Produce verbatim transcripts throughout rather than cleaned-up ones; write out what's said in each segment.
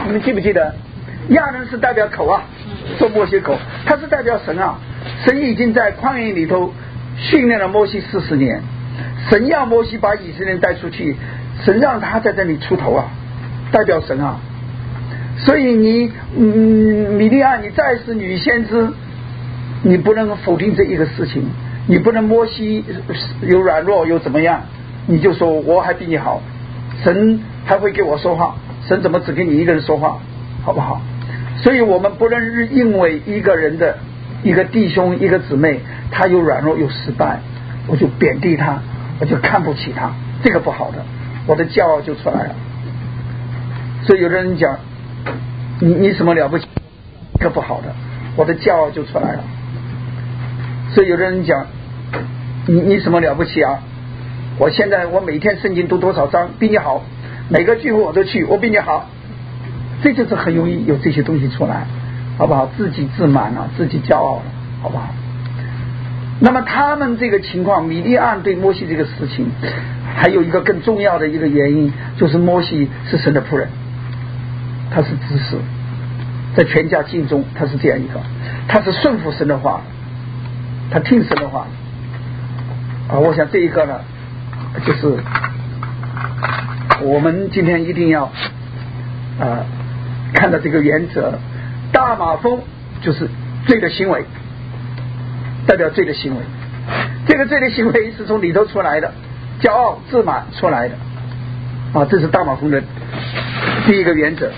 你们记不记得？亚伦是代表口啊，说摩西口，他是代表神啊。神已经在旷野里头训练了摩西四十年，神要摩西把以色列人带出去，神让他在这里出头啊，代表神啊。所以你嗯，米利暗，你再是女先知，你不能否定这一个事情，你不能摩西有软弱又怎么样，你就说我还比你好，神还会给我说话，神怎么只给你一个人说话，好不好？所以我们不能因为一个人的一个弟兄一个姊妹他有软弱有失败，我就贬低他，我就看不起他，这个不好的，我的骄傲就出来了。所以有的人讲你你什么了不起，这个不好的，我的骄傲就出来了。所以有的人讲你你什么了不起啊，我现在我每天圣经读多少章比你好，每个聚会我都去，我比你好，这就是很容易有这些东西出来，好不好？自己自满了，自己骄傲了，好不好？那么他们这个情况，米利暗对摩西这个事情还有一个更重要的一个原因，就是摩西是神的仆人，他是知识，在全家敬中他是这样一个，他是顺服神的话，他听神的话啊。我想这一个呢，就是我们今天一定要呃看到这个原则。大马蜂就是罪的行为，代表罪的行为，这个罪的行为是从里头出来的，骄傲自满出来的啊，这是大马蜂的第一个原则。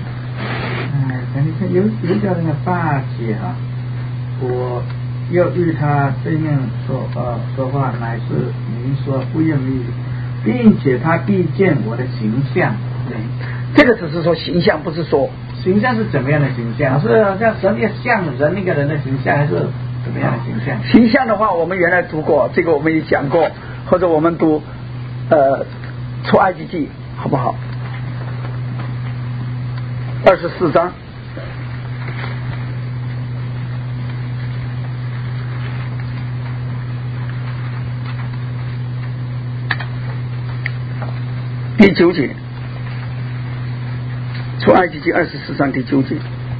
嗯，有有叫那个八节啊，我要与他这样说呃说话，乃是您说不愿意，并且他必见我的形象。对， 这个只是说形象，不是说形象是怎么样的形象？是像神也像人那个人的形象，还是怎么样的形象？ 形象的话，我们原来读过，这个我们也讲过，或者我们读呃出埃及记，好不好？二十四章。第九节，出埃及记二十四章第九节，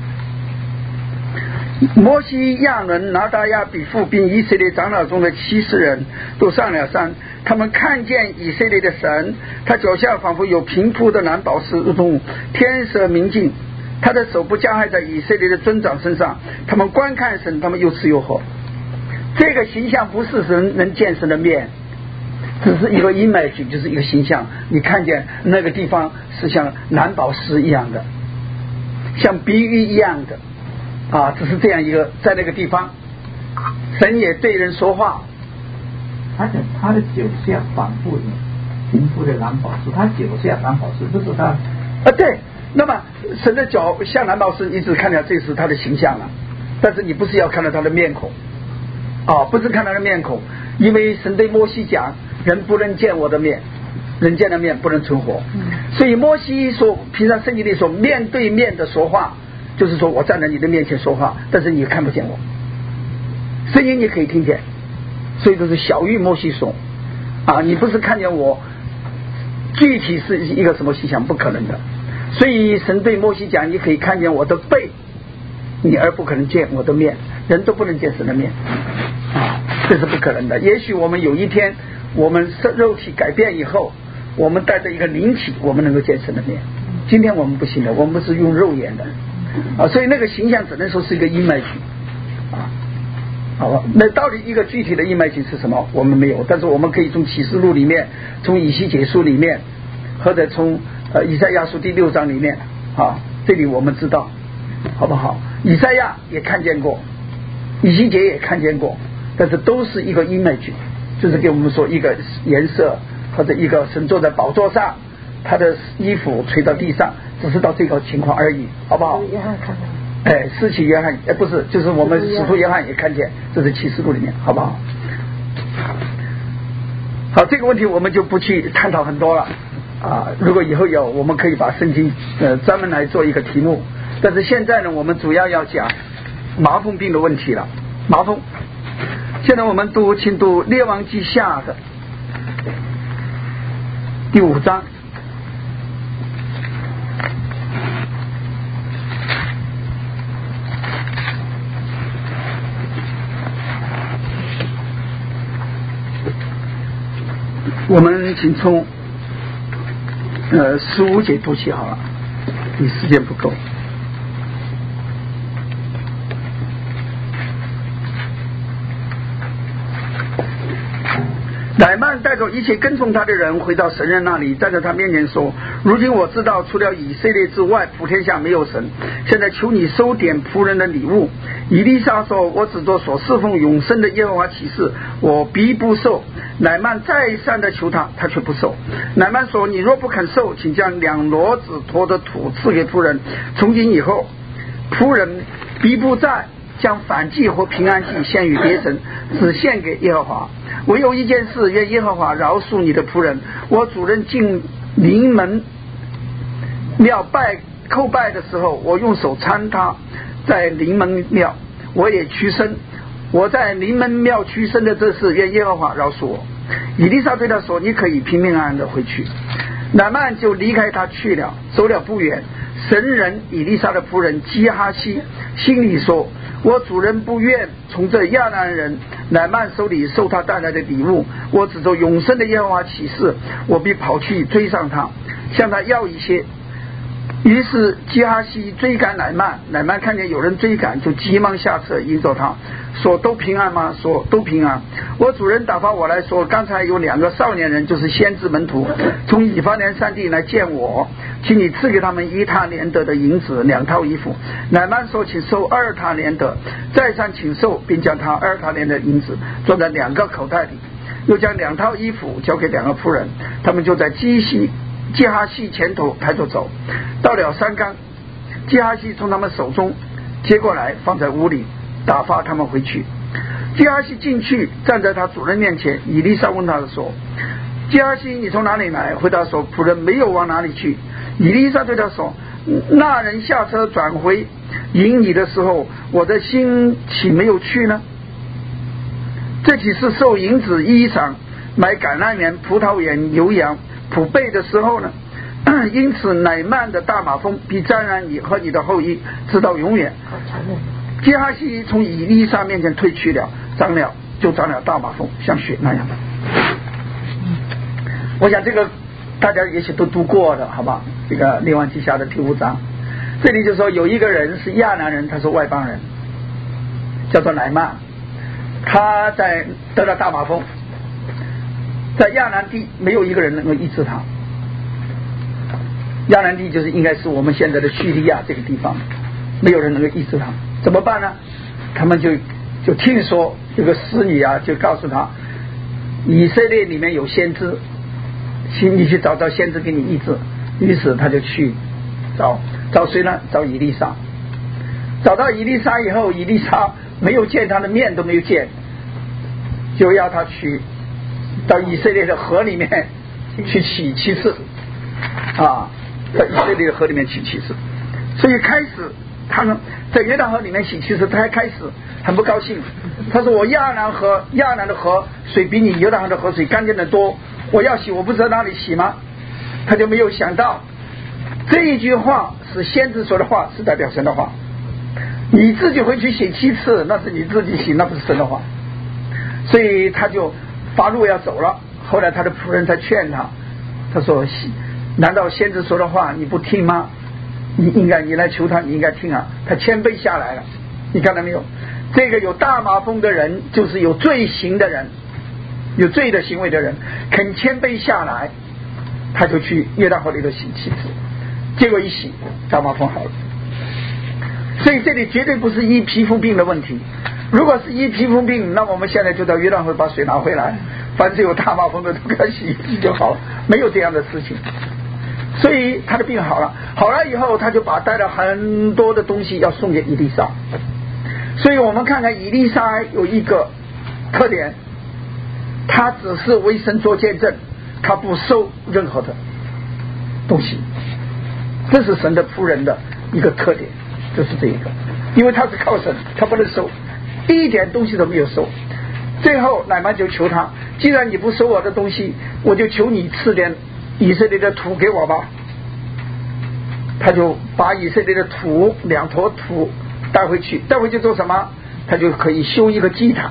摩西、亚伦、拿达亚、比弗并以色列长老中的七十人都上了山，他们看见以色列的神，他脚下仿佛有平铺的蓝宝石，如同天色明净，他的手不加害在以色列的尊长身上，他们观看神，他们又吃又喝。这个形象不是神能见神的面，只是一个 image， 就是一个形象。你看见那个地方是像蓝宝石一样的，像比喻一样的啊，只是这样一个，在那个地方神也对人说话。 他讲他的脚下反复的平铺的蓝宝石，他脚下蓝宝石不是他啊，对，那么神的脚像蓝宝石，你只看到这是他的形象了，但是你不是要看到他的面孔啊，不是看他的面孔，因为神对摩西讲，人不能见我的面，人见了面不能存活。所以摩西说，平常圣经里说面对面的说话，就是说我站在你的面前说话，但是你看不见我，声音你可以听见，所以都是小于摩西说啊，你不是看见我具体是一个什么形象，不可能的。所以神对摩西讲，你可以看见我的背，你而不可能见我的面，人都不能见神的面啊，这是不可能的。也许我们有一天我们肉体改变以后，我们带着一个灵体，我们能够见神的面，今天我们不行的，我们是用肉眼的啊，所以那个形象只能说是一个 image 啊，好吧？那到底一个具体的 image 是什么，我们没有，但是我们可以从启示录里面，从以西结书里面，或者从呃以赛亚书第六章里面啊，这里我们知道，好不好？以赛亚也看见过，以西结也看见过，但是都是一个 image， 就是给我们说一个颜色，或者一个神坐在宝座上，他的衣服垂到地上，只是到这个情况而已，好不好？ 约翰看到， 哎，施洗约翰，哎，不是，就是我们使徒约翰也看见，这是启示录里面，好不好？好，这个问题我们就不去探讨很多了啊。如果以后有，我们可以把圣经呃专门来做一个题目。但是现在呢，我们主要要讲麻风病的问题了。麻风，现在我们读，请读列王记下的第五章。 我们请从呃十五节读起好了，你时间不够。乃曼带着一切跟从他的人回到神人那里，站在他面前说：如今我知道除了以色列之外，普天下没有神。现在求你收点仆人的礼物。以利沙说：我只做所侍奉永生的耶和华起誓，我必不受。乃曼再三的求他，他却不受。乃曼说：你若不肯受，请将两骡子驮的土赐给仆人。从今以后，仆人必不再将反祭或平安祭献与别神，只献给耶和华。我有一件事，愿耶和华饶恕你的仆人。我主人进临门庙拜叩拜的时候，我用手搀他在临门庙，我也屈身。我在临门庙屈身的这事，愿耶和华饶恕我。以利沙对他说：你可以平平安安的回去。乃曼就离开他去了，走了不远。神人以利沙的仆人基哈西心里说：我主人不愿从这亚兰人乃曼手里收他带来的礼物，我指着永生的耶和华起誓，我必跑去追上他，向他要一些。于是基哈西追赶乃曼，乃曼看见有人追赶，就急忙下车迎着他，说：都平安吗？说都平安。我主人打发我来说，刚才有两个少年人，就是先知门徒，从以法莲山地来见我，请你赐给他们一塔连得的银子，两套衣服。乃曼说：请收二塔连得，再三请受，并将他二塔连的银子装在两个口袋里，又将两套衣服交给两个仆人，他们就在基西基哈西前头抬着走，到了山冈，基哈西从他们手中接过来，放在屋里，打发他们回去。基哈西进去，站在他主人面前。以利沙问他说：基哈西，你从哪里来？回答说：仆人没有往哪里去。以利沙对他说：那人下车转回迎你的时候，我的心岂没有去呢？这岂是受银子衣裳，买橄榄园、葡萄园、牛羊仆备的时候呢？因此乃曼的大马蜂必沾染你和你的后裔，直到永远。基哈西从以利沙面前退去了，长了就长了大马蜂，像雪那样的。我想这个大家也许都读过的，好吧？这个列王记下的第五章，这里就说有一个人是亚南人，他是外邦人，叫做乃曼，他在得了大马蜂，在亚南地没有一个人能够医治他。亚南地就是应该是我们现在的叙利亚这个地方，没有人能够医治他，怎么办呢？他们就就听说这个使女啊，就告诉他，以色列里面有先知，请你去找到先知给你医治。于是他就去找找谁呢？找以利沙。找到以利沙以后，以利沙没有见他的面都没有见，就要他去到以色列的河里面去洗七次啊，在以色列的河里面洗七次。所以开始他们在约旦河里面洗七次，他还开始很不高兴。他说：我亚南河亚南的河水比你约旦河的河水干净的多，我要洗我不知道哪里洗吗？他就没有想到这一句话是先知说的话，是代表神的话。你自己回去洗七次，那是你自己洗，那不是神的话。所以他就发怒要走了。后来他的仆人才劝他，他说：难道先知说的话你不听吗？你应该你来求他，你应该听啊。他谦卑下来了，你看到没有？这个有大麻风的人就是有罪行的人，有罪的行为的人，肯谦卑下来，他就去约旦河里头洗七次，结果一洗大麻风好了。所以这里绝对不是医皮肤病的问题，如果是医皮肤病，那我们现在就到约旦河把水拿回来，凡是有大麻风的都给他洗一洗就好了，没有这样的事情。所以他的病好了，好了以后他就把带了很多的东西要送给以利沙。所以我们看看以利沙有一个特点，他只是为神做见证，他不收任何的东西，这是神的仆人的一个特点，就是这一个，因为他是靠神，他不能收，一点东西都没有收。最后乃曼就求他，既然你不收我的东西，我就求你赐点以色列的土给我吧。他就把以色列的土两坨土带回去，带回去做什么？他就可以修一个祭坛，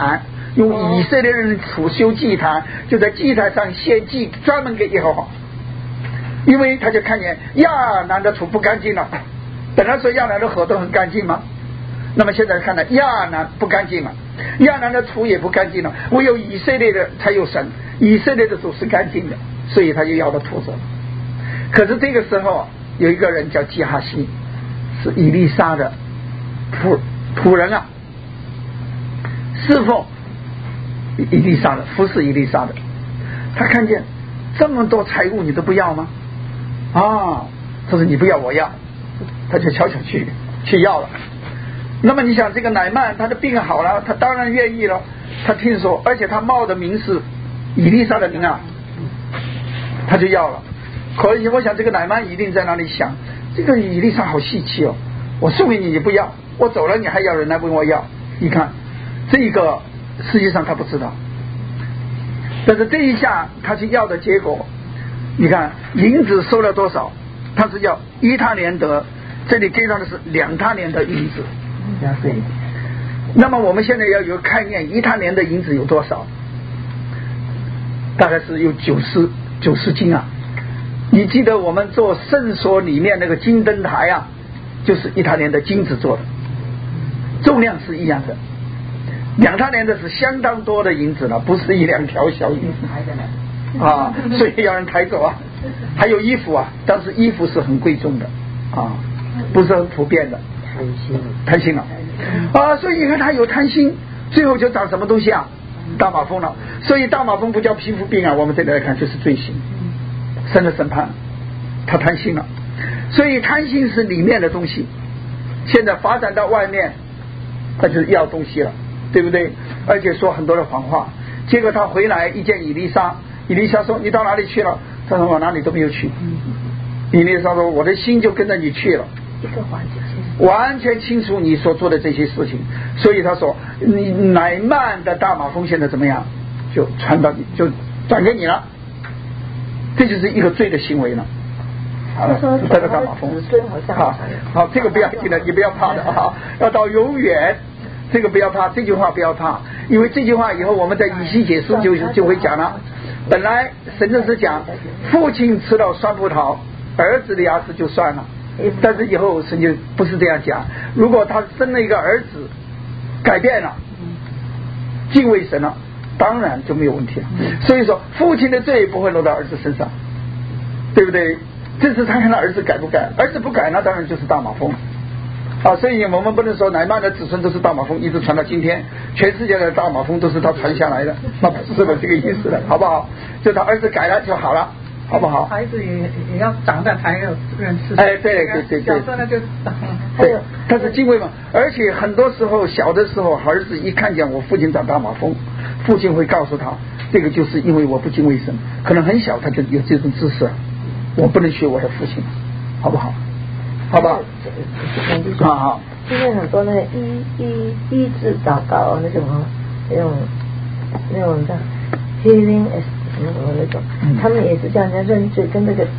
用以色列人的土修祭坛，就在祭坛上献祭，专门给耶和华。因为他就看见亚南的土不干净了，本来说亚南的河都很干净吗？那么现在看到亚南不干净了，亚南的土也不干净了，唯有以色列的才有神，以色列的土是干净的，所以他就要到土走了。可是这个时候有一个人叫基哈西，是以利沙的仆仆人啊，侍奉以利沙的，服侍以利沙的。他看见这么多财物你都不要吗？啊，他说你不要我要，他就悄悄去去要了。那么你想这个乃曼他的病好了，他当然愿意了。他听说，而且他冒的名是以利沙的名啊，他就要了。可以，我想这个乃曼一定在那里想，这个以利沙好稀奇哦，我送给你你不要，我走了你还要人来问我要。你看这个实际上他不知道，但是这一下他去要的结果，你看银子收了多少，他是要一他连得，这里给他的是两他连的银子。那么我们现在要有概念，一他连的银子有多少？大概是有九十九十斤啊。你记得我们做圣所里面那个金灯台啊，就是一他连的金子做的，重量是一样的。两他连的是相当多的银子了，不是一两条小银子啊，所以要人抬走啊。还有衣服啊，但是衣服是很贵重的啊，不是很普遍的。贪心，贪心了啊！所以你看他有贪心，最后就长什么东西啊？大麻风了。所以大麻风不叫皮肤病啊，我们这里来看就是罪行，神的审判。他贪心了，所以贪心是里面的东西，现在发展到外面，他就是要东西了，对不对？而且说很多的谎话。结果他回来一见以利沙，以利沙说：“你到哪里去了？”他说：“我哪里都没有去。”以利沙说：“我的心就跟着你去了。”一个环节完全清楚你所做的这些事情，所以他说你乃曼的大马风现在怎么样，就传到你，就转给你了，这就是一个罪的行为了。他说这个大马风好，好，这个不要记得，你不要怕的啊，要到永远，这个不要怕，这句话不要怕，因为这句话以后我们在以西结书就就会讲了。本来神正是讲父亲吃了酸葡萄，儿子的牙齿就酸了。但是以后神就不是这样讲，如果他生了一个儿子改变了敬畏神了，当然就没有问题了。所以说父亲的罪不会落到儿子身上，对不对？这是他看他儿子改不改，儿子不改那当然就是大马蜂啊。所以我们不能说乃曼的子孙都是大马蜂一直传到今天，全世界的大马蜂都是他传下来的，那不是的这个意思的，好不好？就他儿子改了就好了，好不好？ 孩子也也要长大才有认识。 哎，对对对对， 小时候那就对，他是敬畏嘛。而且很多时候小的时候，儿子一看见我父亲长大马蜂，父亲会告诉他，这个就是因为我不敬畏神，可能很小他就有这种知识，我不能学我的父亲，好不好？好吧。好好。 现在很多那个医医医治祷告那种啊，那种那种叫 healing 什么什么那种，他们也是叫人家认罪，跟那个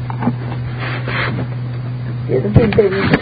也是病被医治。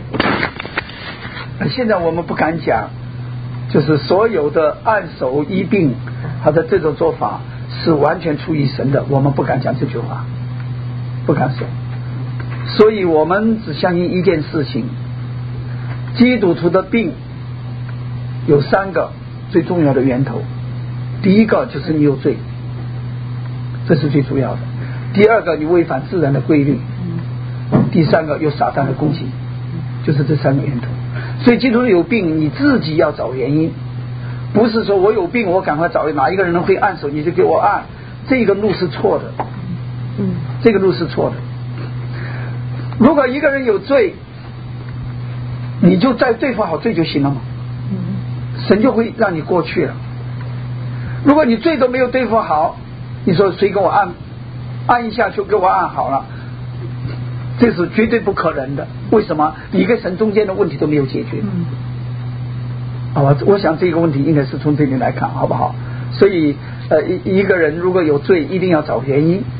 现在我们不敢讲，就是所有的按手医病，他的这种做法是完全出于神的，我们不敢讲这句话，不敢说。所以我们只相信一件事情，基督徒的病有三个最重要的源头，第一个就是你有罪，这是最主要的，第二个你违反自然的规律，第三个有撒旦的攻击，就是这三个源头。所以基督徒有病你自己要找原因，不是说我有病我赶快找哪一个人会按手你就给我按，这个路是错的，这个路是错的。如果一个人有罪，你就再对付好罪就行了嘛，神就会让你过去了。如果你罪都没有对付好，你说谁给我按按一下就给我按好了，这是绝对不可能的。为什么？你跟神中间的问题都没有解决。好吧，我想这个问题应该是从这里来看，好不好？所以呃，一一个人如果有罪，一定要找原因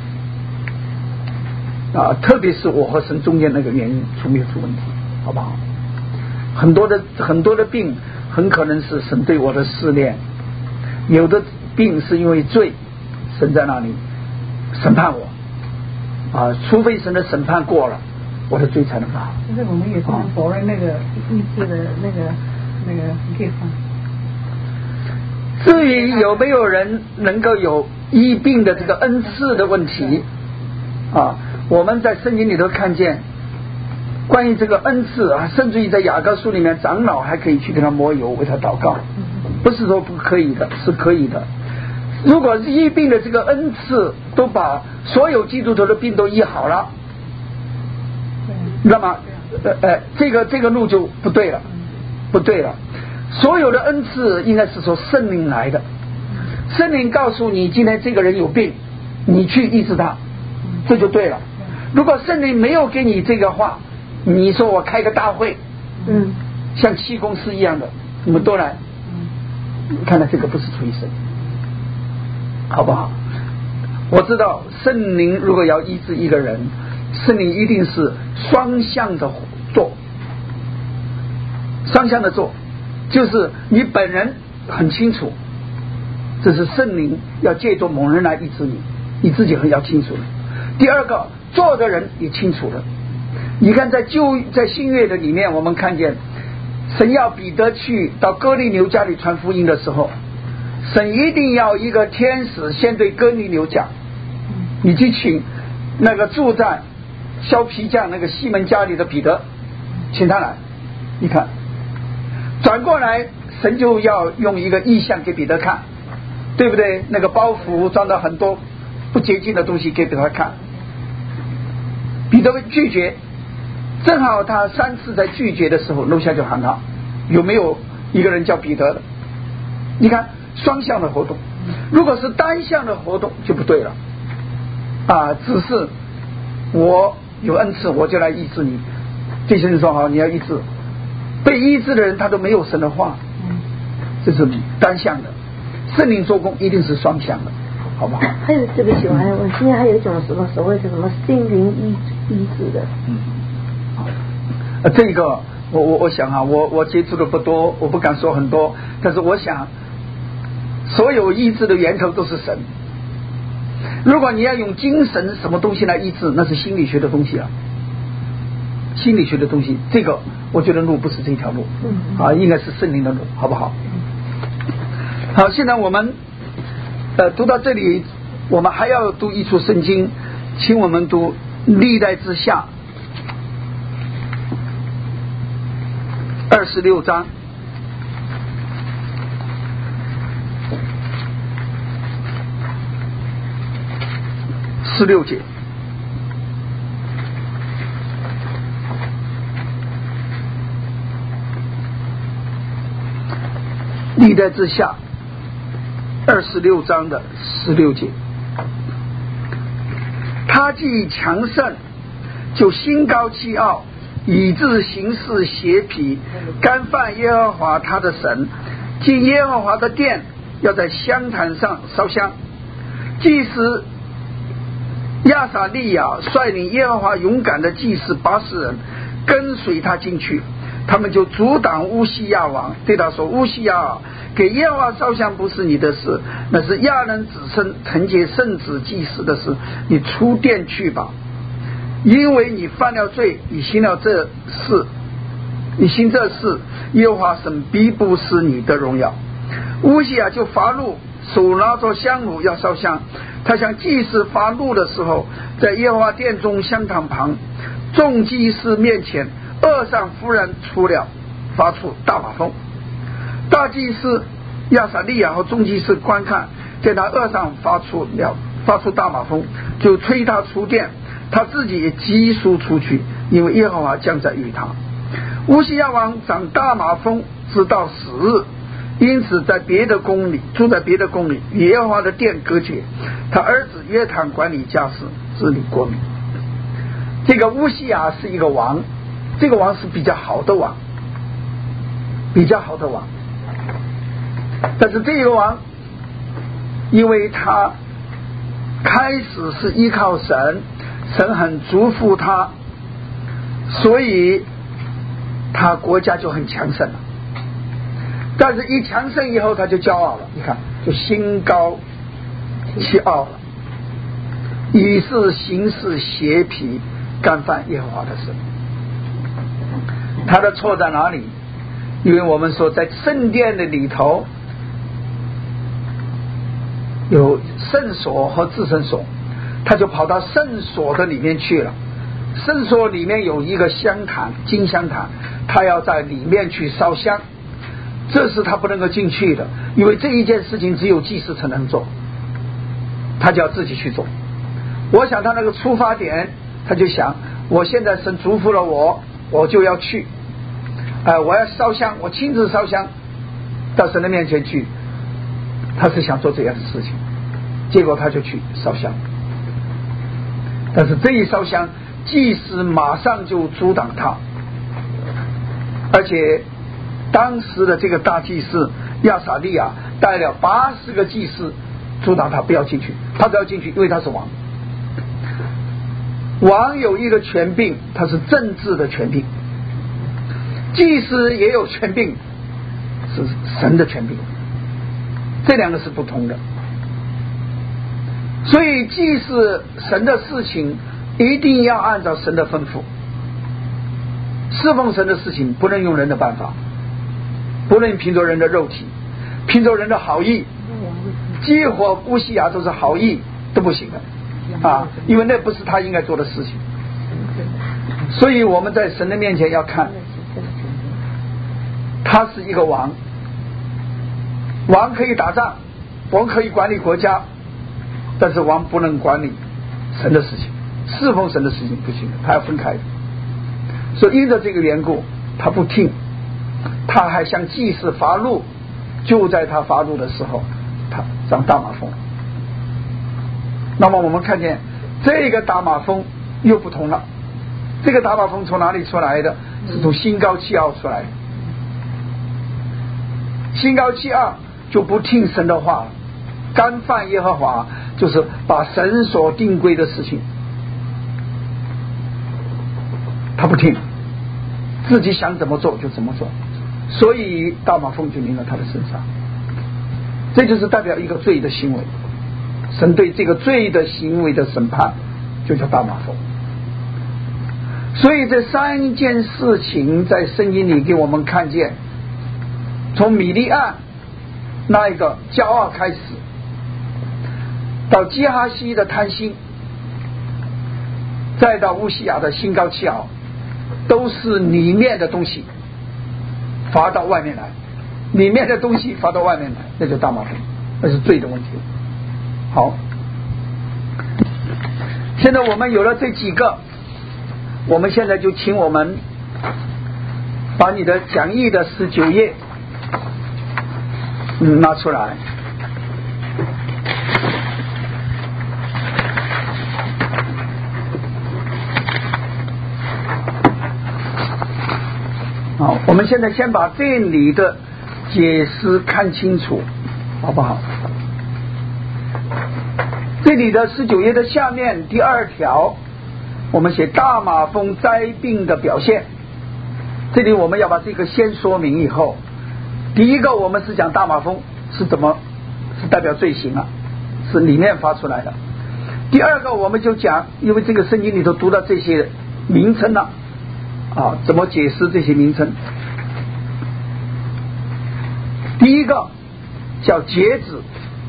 啊，特别是我和神中间那个原因出没有出问题，好不好？很多的很多的病很可能是神对我的试炼， 有的病是因为罪，神在那里审判我啊，除非神的审判过了，我的罪才能好。 就是我们也不能否认那个医治的那个那个地方。 至于有没有人能够有医病的这个恩赐的问题啊，我们在圣经里头看见关于这个恩赐啊，甚至于在雅各书里面，长老还可以去跟他摸油，为他祷告，不是说不可以的，是可以的。如果医病的这个恩赐都把所有基督徒的病都医好了，那么呃呃，这个这个路就不对了，不对了。所有的恩赐应该是说圣灵来的，圣灵告诉你今天这个人有病，你去医治他，这就对了。如果圣灵没有给你这个话，你说我开个大会，嗯，像气功师一样的，你们都来，看来这个不是出于神，好不好？我知道圣灵如果要医治一个人，圣灵一定是双向的做，双向的做，就是你本人很清楚，这是圣灵要借助某人来医治你，你自己很要清楚的。第二个，做的人也清楚了。你看在旧在新约的里面，我们看见神要彼得去到哥尼流家里传福音的时候，神一定要一个天使先对哥尼流讲，你去请那个住在削皮匠那个西门家里的彼得，请他来。你看转过来，神就要用一个意象给彼得看，对不对？那个包袱装到很多不洁净的东西给彼得看，彼得拒绝，正好他三次在拒绝的时候，楼下就喊他有没有一个人叫彼得的。你看双向的活动，如果是单向的活动就不对了啊！只是我有恩赐我就来医治你，这些人说好你要医治，被医治的人他都没有神的话，这是单向的。圣灵做工一定是双向的，好不好？ 还有对不起，我还要问，今天还有一种什么所谓的什么心灵医医治的， 嗯，呃，这个我我我想啊，我我接触的不多，我不敢说很多，但是我想，所有医治的源头都是神。如果你要用精神什么东西来医治，那是心理学的东西了。心理学的东西，这个我觉得路不是这条路，啊，应该是圣灵的路，好不好？好，现在我们呃读到这里，我们还要读一处圣经，请我们读历代之下二十六章十六节。历代之下二十六章的十六节，他既强盛，就心高气傲，以致行事邪僻，干犯耶和华他的神，进耶和华的殿，要在香坛上烧香。祭司亚撒利亚率领耶和华勇敢的祭司八十人跟随他进去，他们就阻挡乌西亚王，对他说：乌西亚，给耶和华烧香不是你的事，那是亚伦子孙承接圣旨祭司的事，你出殿去吧，因为你犯了罪，你行了这事，你行这事，耶和华神必不是你的荣耀。乌西亚就发怒，手拿着香炉要烧香。他向祭司发怒的时候，在耶和华殿中香坛旁众祭司面前，恶上忽然出了发出大马蜂。大祭司亚撒利亚和众祭司观看，见他恶上发出了发出大马蜂，就催他出殿，他自己也急速出去，因为耶和华将在与他。乌西亚王长大马蜂直到死日，因此在别的宫里住在别的宫里，与耶和华的殿隔绝。他儿子约坦管理家事，治理国民。这个乌西亚是一个王，这个王是比较好的王，比较好的王。但是这个王，因为他开始是依靠神，神很祝福他，所以他国家就很强盛了。但是一强盛以后他就骄傲了，你看就心高气傲了，以是行事邪僻，干犯耶和华的事。他的错在哪里？因为我们说在圣殿的里头有圣所和至圣所，他就跑到圣所的里面去了。圣所里面有一个香坛，金香坛，他要在里面去烧香，这是他不能够进去的，因为这一件事情只有祭司才能做，他就要自己去做。我想他那个出发点，他就想我现在神祝福了我，我就要去，呃、我要烧香，我亲自烧香到神的面前去，他是想做这样的事情，结果他就去烧香。但是这一烧香，祭司马上就阻挡他，而且当时的这个大祭司亚撒利亚带了八十个祭司阻挡他不要进去，他不要进去，因为他是王。王有一个权柄，他是政治的权柄，祭司也有权柄，是神的权柄，这两个是不同的。所以祭司神的事情一定要按照神的吩咐，侍奉神的事情不能用人的办法，不能凭着人的肉体，凭着人的好意，激活乌西雅都是好意都不行的啊，因为那不是他应该做的事情。所以我们在神的面前要看，他是一个王，王可以打仗，王可以管理国家，但是王不能管理神的事情，侍奉神的事情不行的，他要分开的。所以因着这个缘故，他不听，他还向祭司发怒，就在他发怒的时候，他长大麻风。那么我们看见这个大麻风又不同了，这个大麻风从哪里出来的？是从心高气傲出来的。心高气傲就不听神的话，干犯耶和华，就是把神所定规的事情他不听，自己想怎么做就怎么做，所以大麻风就临到他的身上。这就是代表一个罪的行为，神对这个罪的行为的审判就叫大麻风。所以这三件事情在圣经里给我们看见，从米利暗那一个骄傲开始，到基哈西的贪心，再到乌西雅的心高气傲，都是里面的东西发到外面来，里面的东西发到外面来，那就大麻风，那是罪的问题。好，现在我们有了这几个，我们现在就请我们把你的讲义的十九页嗯拿出来。好，我们现在先把这里的解释看清楚，好不好？这里的十九页的下面第二条，我们写大麻风灾病的表现。这里我们要把这个先说明以后，第一个我们是讲大麻风是怎么是代表罪行啊，是里面发出来的。第二个我们就讲，因为这个圣经里头读到这些名称了啊，怎么解释这些名称？第一个叫截止，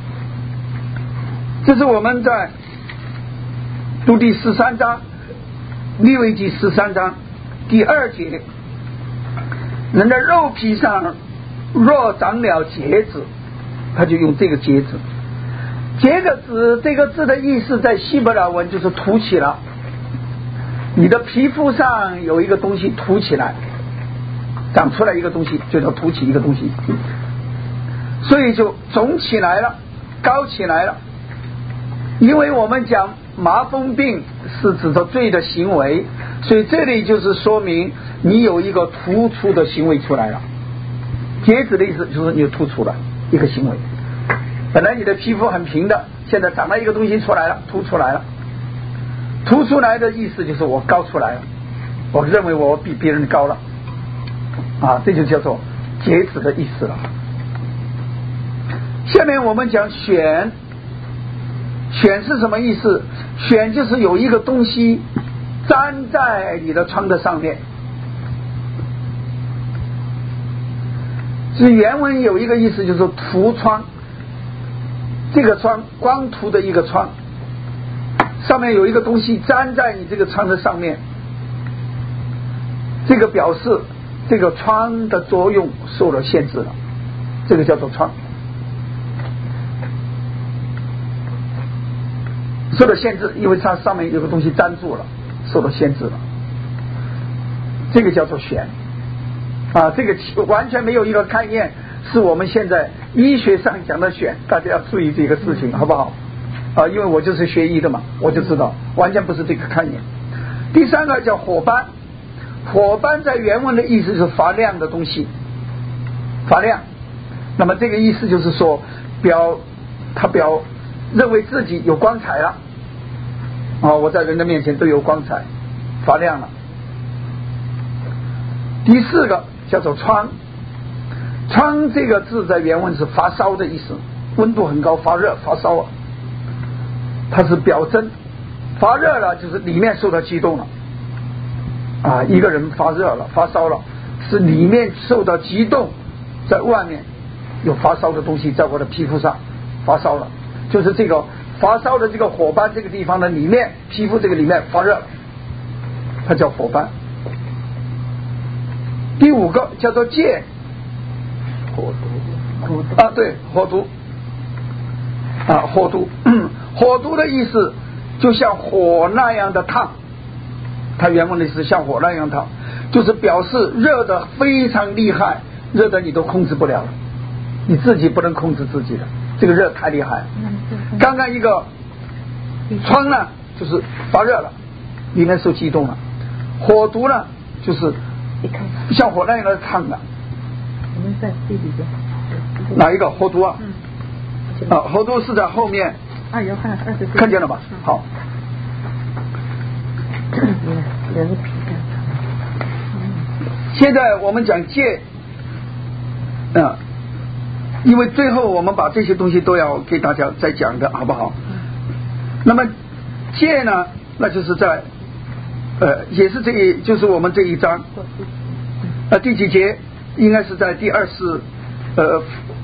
这是我们在读第十三章利未记十三章第二节，人的肉皮上若长了痤子，他就用这个痤子。这个字这个字的意思在希伯来文就是凸起了，你的皮肤上有一个东西凸起来，长出来一个东西就叫凸起一个东西，所以就肿起来了，高起来了。因为我们讲麻风病是指着罪的行为，所以这里就是说明你有一个突出的行为出来了。痤子的意思就是你突出了一个行为，本来你的皮肤很平的，现在长了一个东西出来了，凸出来了。凸出来的意思就是我高出来了，我认为我比别人高了啊，这就叫做痤子的意思了。 下面我们讲选，选是什么意思？选就是有一个东西粘在你的窗的上面。是原文有一个意思，就是涂窗，这个窗光涂的一个窗，上面有一个东西粘在你这个窗的上面，这个表示这个窗的作用受了限制了，这个叫做窗，受了限制，因为它上面有个东西粘住了，受了限制了，这个叫做悬啊，这个完全没有一个概念是我们现在医学上讲的选，大家要注意这个事情好不好啊？因为我就是学医的嘛，我就知道完全不是这个概念。第三个叫火斑，火斑在原文的意思是发亮的东西，发亮。那么这个意思就是说表他表认为自己有光彩了啊，我在人的面前都有光彩，发亮了。第四个叫做疮，疮这个字在原文是发烧的意思，温度很高，发热发烧啊，它是表征，发热了就是里面受到激动了啊，一个人发热了发烧了，是里面受到激动，在外面有发烧的东西在我的皮肤上发烧了，就是这个发烧的这个火斑这个地方的里面，皮肤这个里面发热了，它叫火斑。第五个叫做疥， 火毒， 啊，对，火毒啊，火毒，火毒的意思就像火那样的烫，它原文的是像火那样烫，就是表示热的非常厉害，热的你都控制不了了，你自己不能控制自己的，这个热太厉害了。刚刚一个疮呢，就是发热了，里面受激动了；火毒呢，就是像火那样的烫的。 我们在第几个？ 哪一个火毒啊？ 嗯。 啊，火毒是在后面。 啊，有看二十。 看见了吧？好。 人皮干。 现在我们讲疥，啊，因为最后我们把这些东西都要给大家再讲的，好不好？那么疥呢，那就是在。呃，也是这一，就是我们这一章，呃，第几节？应该是在第二十，呃，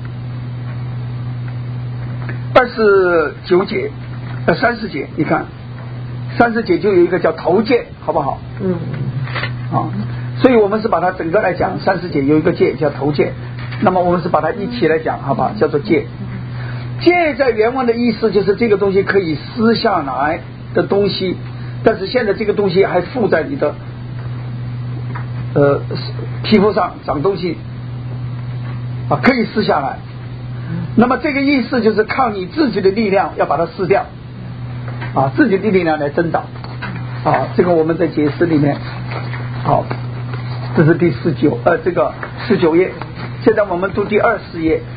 二十九节，呃，三十节。你看，三十节就有一个叫头疥，好不好？ 嗯。 啊，所以我们是把它整个来讲，三十节有一个疥叫头疥，那么我们是把它一起来讲，好不好？叫做疥。疥在原文的意思就是这个东西可以撕下来的东西。但是现在这个东西还附在你的呃皮肤上，长东西啊，可以撕下来。那么这个意思就是靠你自己的力量要把它撕掉啊，自己的力量来增长啊。这个我们在解释里面，好，这是第十九呃这个十九页。现在我们读第二十页。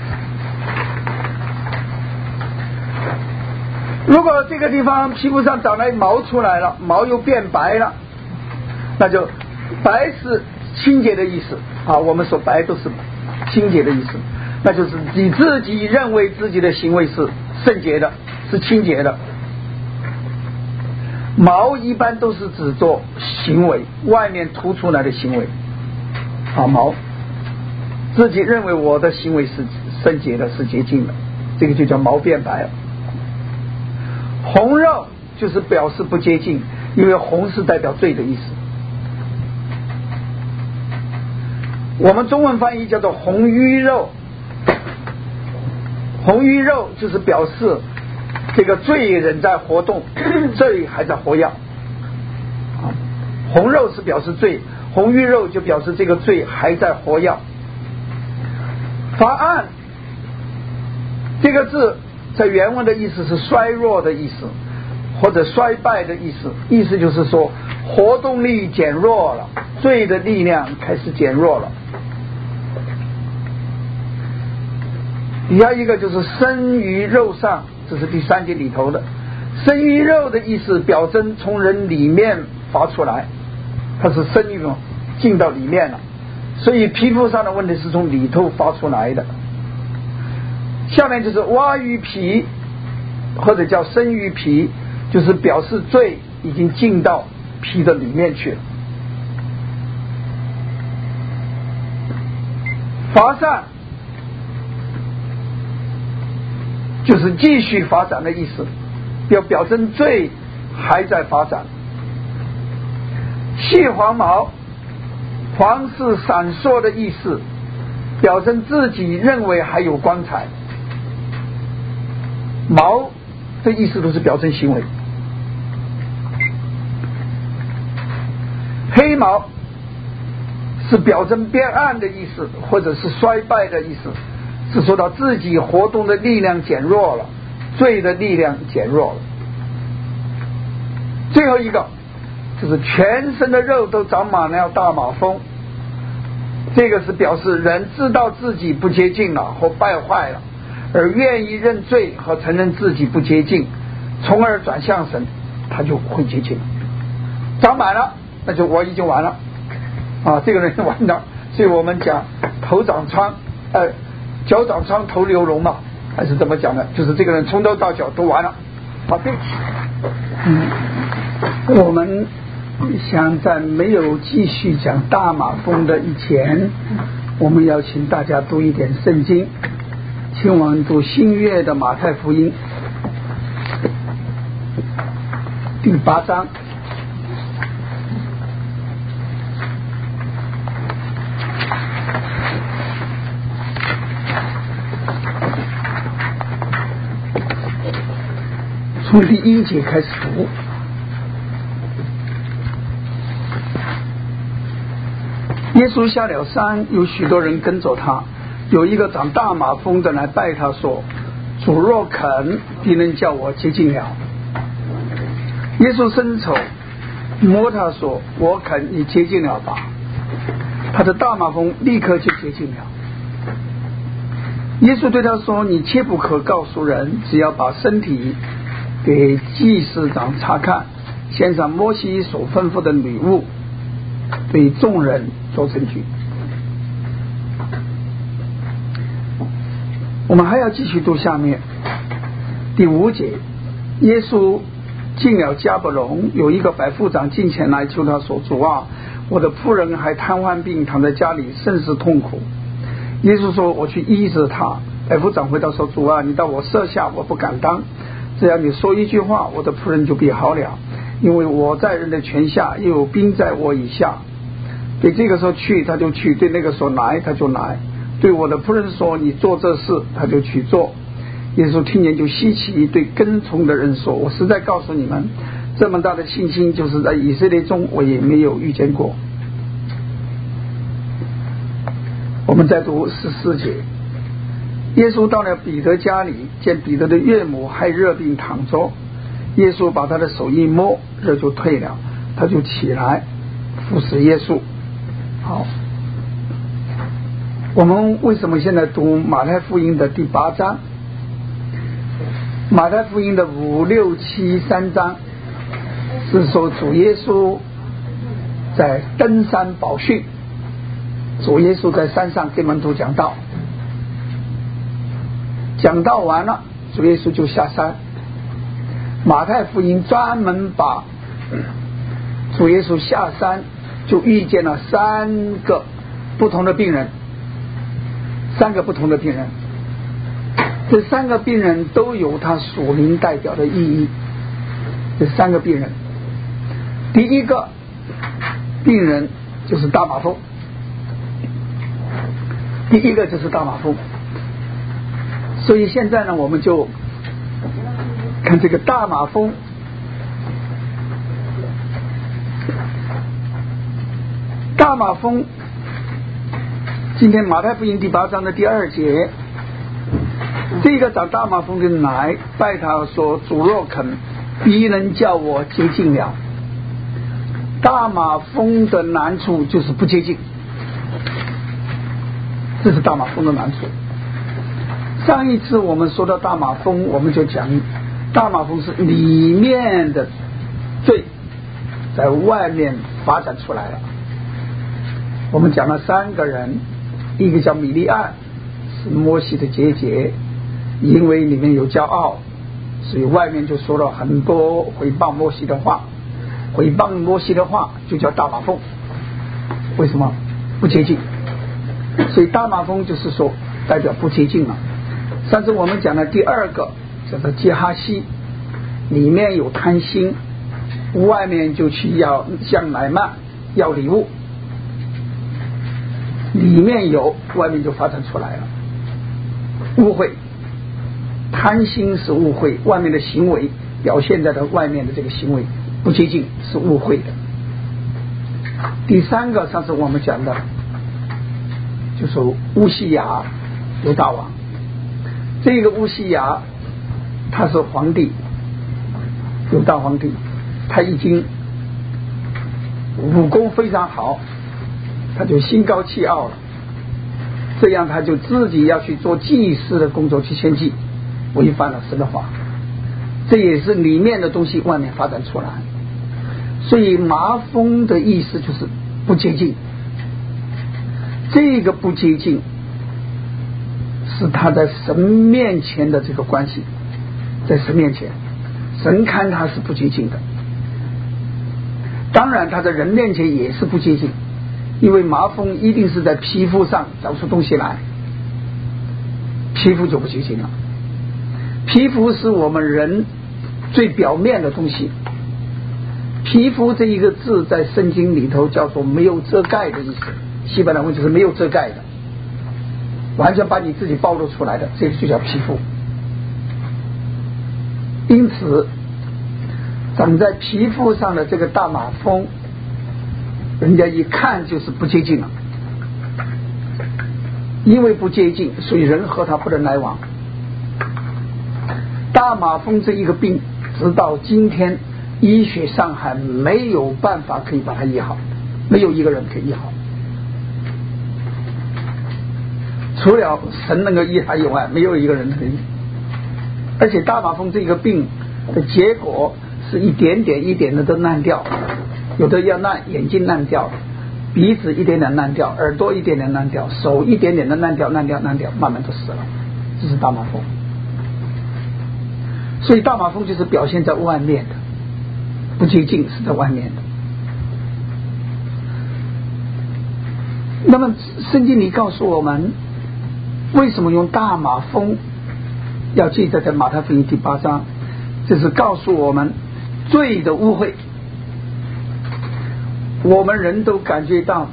如果这个地方皮肤上长了毛出来了，毛又变白了，那就白是清洁的意思啊。我们说白都是清洁的意思，那就是你自己认为自己的行为是圣洁的，是清洁的。毛一般都是指做行为，外面凸出来的行为啊，毛自己认为我的行为是圣洁的，是洁净的，这个就叫毛变白了。红肉就是表示不洁净，因为红是代表罪的意思。我们中文翻译叫做红瘀肉，红瘀肉就是表示这个罪人在活动，罪还在活跃。红肉是表示罪，红瘀肉就表示这个罪还在活跃。发暗这个字在原文的意思是衰弱的意思，或者衰败的意思，意思就是说活动力减弱了，罪的力量开始减弱了。底下一个就是生于肉上，这是第三节里头的。生于肉的意思表征从人里面发出来，它是生育嘛，进到里面了，所以皮肤上的问题是从里头发出来的。 下面就是蛙鱼皮，或者叫生鱼皮，就是表示罪已经进到皮的里面去了。发散就是继续发展的意思，要表征罪还在发展。细黄毛，黄是闪烁的意思，表征自己认为还有光彩。毛的意思都是表征行为。黑毛是表征变暗的意思，或者是衰败的意思，是说到自己活动的力量减弱了，罪的力量减弱了。最后一个就是全身的肉都长满了大麻风，这个是表示人知道自己不洁净了或败坏了，而愿意认罪和承认自己不洁净，从而转向神，他就会洁净。长满了，那就我已经完了啊，这个人就完了。所以我们讲头长疮，呃，脚长疮头流脓嘛，还是怎么讲的？就是这个人从头到脚都完了。好，对不起。嗯，我们想在没有继续讲大麻风的以前，我们要请大家读一点圣经，请我们读新约的马太福音第八章。从第一节开始读。耶稣下了山，有许多人跟着他。有一个长大麻风的来拜他说：主若肯，必能叫我洁净了。耶稣伸手摸他说：我肯，你洁净了吧。他的大麻风立刻就洁净了。耶稣对他说：你切不可告诉人，只要把身体给祭司长查看，献上摩西所吩咐的礼物，对众人做证据。我们还要继续读下面第五节。耶稣进了迦百农，有一个百夫长进前来求他说：主啊，我的仆人还瘫痪病，躺在家里，甚是痛苦。耶稣说：我去医治他。百夫长回答说：主啊，你到我舍下，我不敢当，只要你说一句话，我的仆人就必好了，因为我在人的权下，又有兵在我以下。对这个时候去他就去，对那个时候来他就来，对我的仆人说你做这事，他就去做。耶稣听见就稀奇，对跟从的人说：我实在告诉你们，这么大的信心，就是在以色列中我也没有遇见过。我们再读十四节。耶稣到了彼得家里，见彼得的岳母还热病躺着，耶稣把他的手一摸，热就退了，他就起来服侍耶稣。好，我们为什么现在读马太福音的第八章？马太福音的五六七三章是说主耶稣在登山宝训，主耶稣在山上给门徒讲道，讲道完了，主耶稣就下山。马太福音专门把主耶稣下山就遇见了三个不同的病人，三个不同的病人，这三个病人都有他属灵代表的意义。这三个病人，第一个病人就是大麻风，第一个就是大麻风。所以现在呢，我们就看这个大麻风。大麻风，今天马太福音第八章的第二节，这个长大麻风的人来拜他说：主若肯，必能叫我洁净了。大麻风的难处就是不洁净，这是大麻风的难处。上一次我们说到大麻风，我们就讲大麻风是里面的罪在外面发展出来了。我们讲了三个人，一个叫米利暗，是摩西的姐姐； 因为里面有骄傲，所以外面就说了很多诽谤摩西的话。诽谤摩西的话就叫大马蜂。为什么？不洁净。所以大马蜂就是说代表不洁净了。上次我们讲的第二个叫做杰哈西，里面有贪心，外面就去要向乃曼要礼物，里面有，外面就发展出来了。误会，贪心是误会，外面的行为表现在的外面的这个行为不洁净，是误会的。第三个，上次我们讲的就是乌西雅犹大王。这个乌西雅他是皇帝，犹大皇帝，他已经武功非常好，他就心高气傲了，这样他就自己要去做祭司的工作去献祭，违反了神的话。这也是里面的东西外面发展出来。所以麻风的意思就是不洁净，这个不洁净是他在神面前的这个关系，在神面前神看他是不洁净的，当然他在人面前也是不洁净，因为麻风一定是在皮肤上长出东西来，皮肤就不洁净了。皮肤是我们人最表面的东西，皮肤这一个字在圣经里头叫做没有遮盖的意思，希伯来文就是没有遮盖的，完全把你自己暴露出来的，这个就叫皮肤。因此长在皮肤上的这个大马蜂，人家一看就是不洁净了，因为不洁净，所以人和他不能来往。大马蜂这一个病直到今天医学上还没有办法可以把它医好，没有一个人可以医好，除了神能够医它以外，没有一个人可以。而且大马蜂这个病的结果是一点点一点的都烂掉，有的要烂，眼睛烂掉，鼻子一点点烂掉，耳朵一点点烂掉，手一点点的烂掉烂掉烂掉，慢慢都死了。这是大马蜂。所以大马蜂就是表现在外面的，不洁净是在外面的。那么圣经里告诉我们，为什么用大马蜂要记载在马太福音第八章，这是告诉我们罪的污秽。我们人都感觉到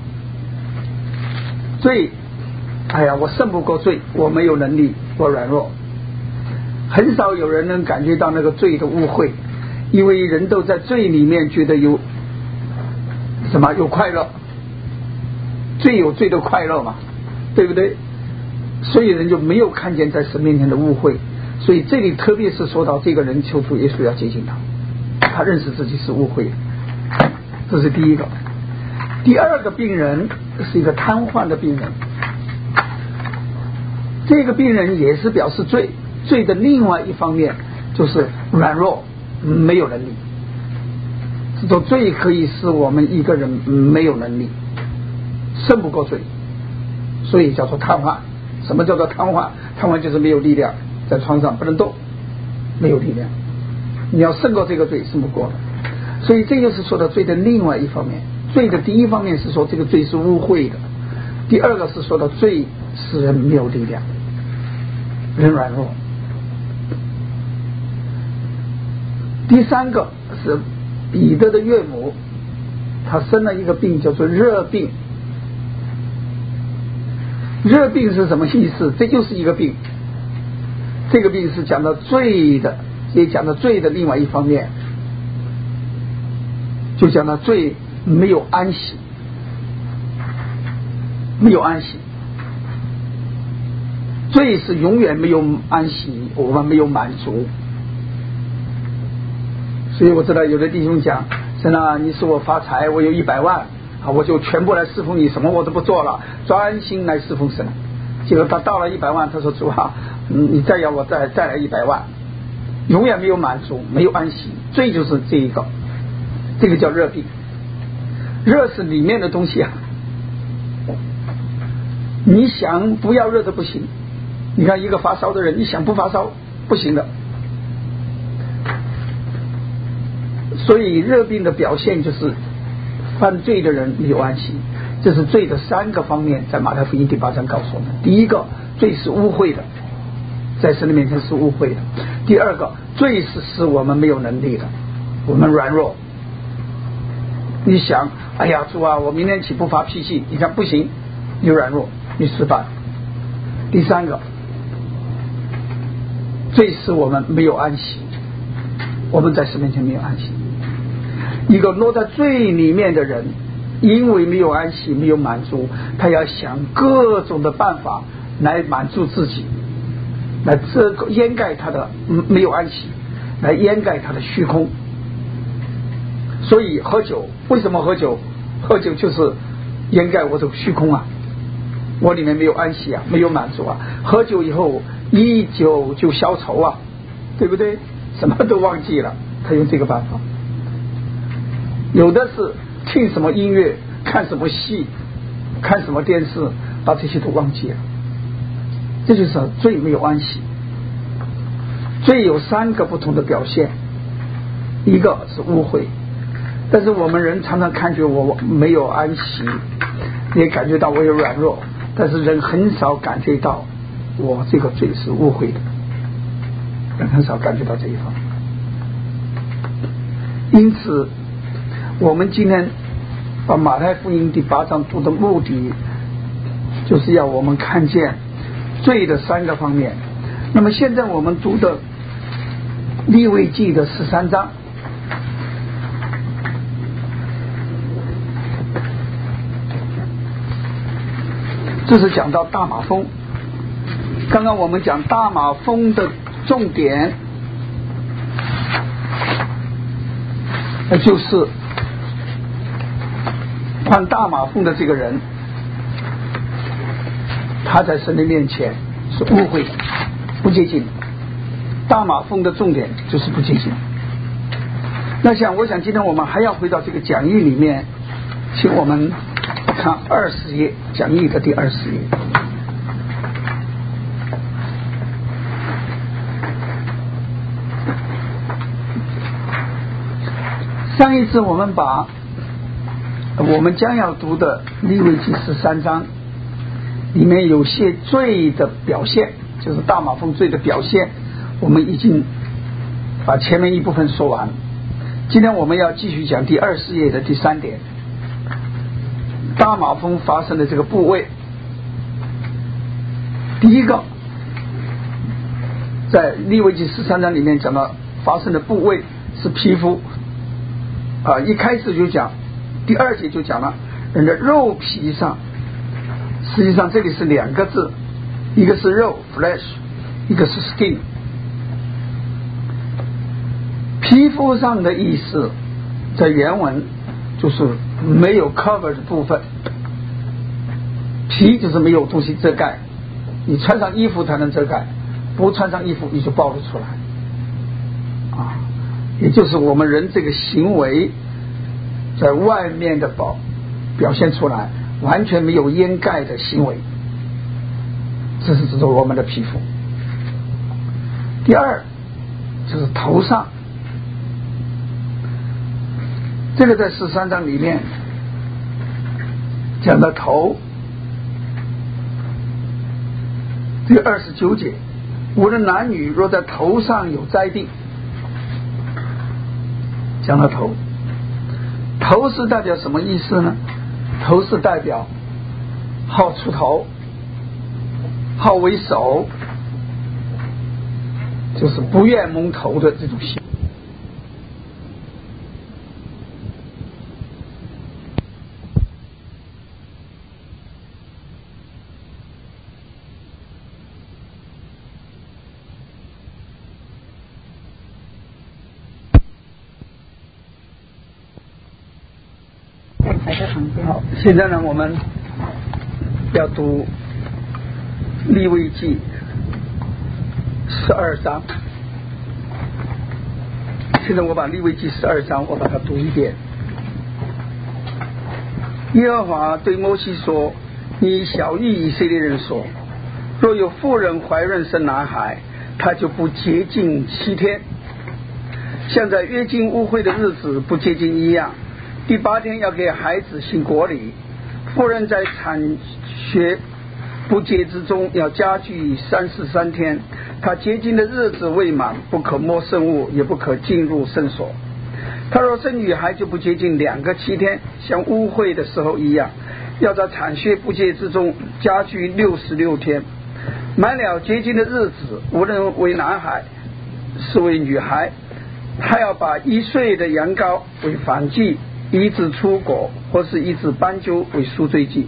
罪，哎呀，我胜不过罪，我没有能力，我软弱。很少有人能感觉到那个罪的污秽，因为人都在罪里面觉得有什么有快乐，罪有罪的快乐嘛，对不对？所以人就没有看见在神面前的污秽。所以这里特别是说到这个人求主耶稣要接近他，他认识自己是污秽的，这是第一个。第二个病人是一个瘫痪的病人，这个病人也是表示罪，罪的另外一方面就是软弱，没有能力。这种罪可以使我们一个人没有能力，胜不过罪，所以叫做瘫痪。什么叫做瘫痪？瘫痪就是没有力量，在床上不能动，没有力量。你要胜过这个罪，胜不过了。所以这就是说到罪的另外一方面。罪的第一方面是说这个罪是污秽的，第二个是说到罪使人没有力量，人软弱。第三个是彼得的岳母，她生了一个病叫做热病。热病是什么意思？这就是一个病，这个病是讲到罪的，也讲到罪的另外一方面，就讲到罪没有安息，没有安息，罪是永远没有安息，我们没有满足。所以我知道有的弟兄讲，神啊，你使我发财，我有一百万啊，我就全部来侍奉你，什么我都不做了，专心来侍奉神。结果他到了一百万，他说主啊，你再要我再再来一百万，永远没有满足，没有安息。罪就是这一个，这个叫热病。热是里面的东西啊，你想不要热的不行， 你看一个发烧的人，你想不发烧不行的。所以热病的表现就是犯罪的人没有安息，这是罪的三个方面，在马太福音第八章告诉我们。第一个，罪是污秽的，在神的面前是污秽的。第二个，罪是使我们没有能力的，我们软弱。你想，哎呀主啊，我明天起不发脾气，你看不行，你软弱，你失败。第三个，罪使我们没有安息，我们在神面前没有安息。一个落在罪里面的人，因为没有安息，没有满足，他要想各种的办法来满足自己，来遮掩盖他的没有安息，来掩盖他的虚空。所以喝酒，为什么喝酒？喝酒就是掩盖我的虚空啊，我里面没有安息啊，没有满足啊。喝酒以后一酒就消愁啊，对不对？什么都忘记了，他用这个办法。有的是听什么音乐，看什么戏，看什么电视，把这些都忘记了。这就是罪没有安息。罪有三个不同的表现，一个是污秽，但是我们人常常感觉我没有安息，也感觉到我有软弱，但是人很少感觉到我这个罪是污秽的，人很少感觉到这一方。因此我们今天把马太福音第八章读的目的，就是要我们看见罪的三个方面。那么现在我们读的利未记的十三章，这是讲到大马蜂。刚刚我们讲大马蜂的重点，那就是患大马蜂的这个人，他在神的面前是污秽的，不洁净的。大马蜂的重点就是不洁净。那想我想今天我们还要回到这个讲义里面，请我们看二十页，讲义的第二十页。上一次我们把我们将要读的利未记十三章里面有些罪的表现，就是大马蜂罪的表现，我们已经把前面一部分说完。今天我们要继续讲第二十页的第三点，大马蜂发生的这个部位。第一个，在利未记十三章里面讲到发生的部位是皮肤啊，一开始就讲，第二节就讲了人的肉皮上，实际上这里是两个字，一个是肉 flesh， 一个是 skin。 皮肤上的意思在原文就是没有 cover 的部分，皮就是没有东西遮盖，你穿上衣服才能遮盖，不穿上衣服你就暴露出来啊，也就是我们人这个行为在外面的表表现出来完全没有掩盖的行为，这是指着我们的皮肤。第二就是头上，这个在十三章里面讲到头，第二十九节，无论男女若在头上有灾病，讲到头。头是代表什么意思呢？头是代表好出头，好为首，就是不愿蒙头的这种心。好，现在呢，我们要读利未记十二章。现在我把利未记十二章我把它读一遍。耶和华对摩西说：“你晓谕以色列人说， 若有妇人怀孕生男孩，她就不洁净七天，像在月经污秽的日子不洁净一样。第八天要给孩子行国礼。妇人在产血不洁之中要加居三十三天，她洁净的日子未满，不可摸圣物，也不可进入圣所。她若生女孩，就不洁净两个七天，像污秽的时候一样，要在产血不洁之中加居六十六天。满了洁净的日子，无论为男孩是为女孩，他要把一岁的羊羔为燔祭，一只出果或是一只斑鸠为赎罪祭，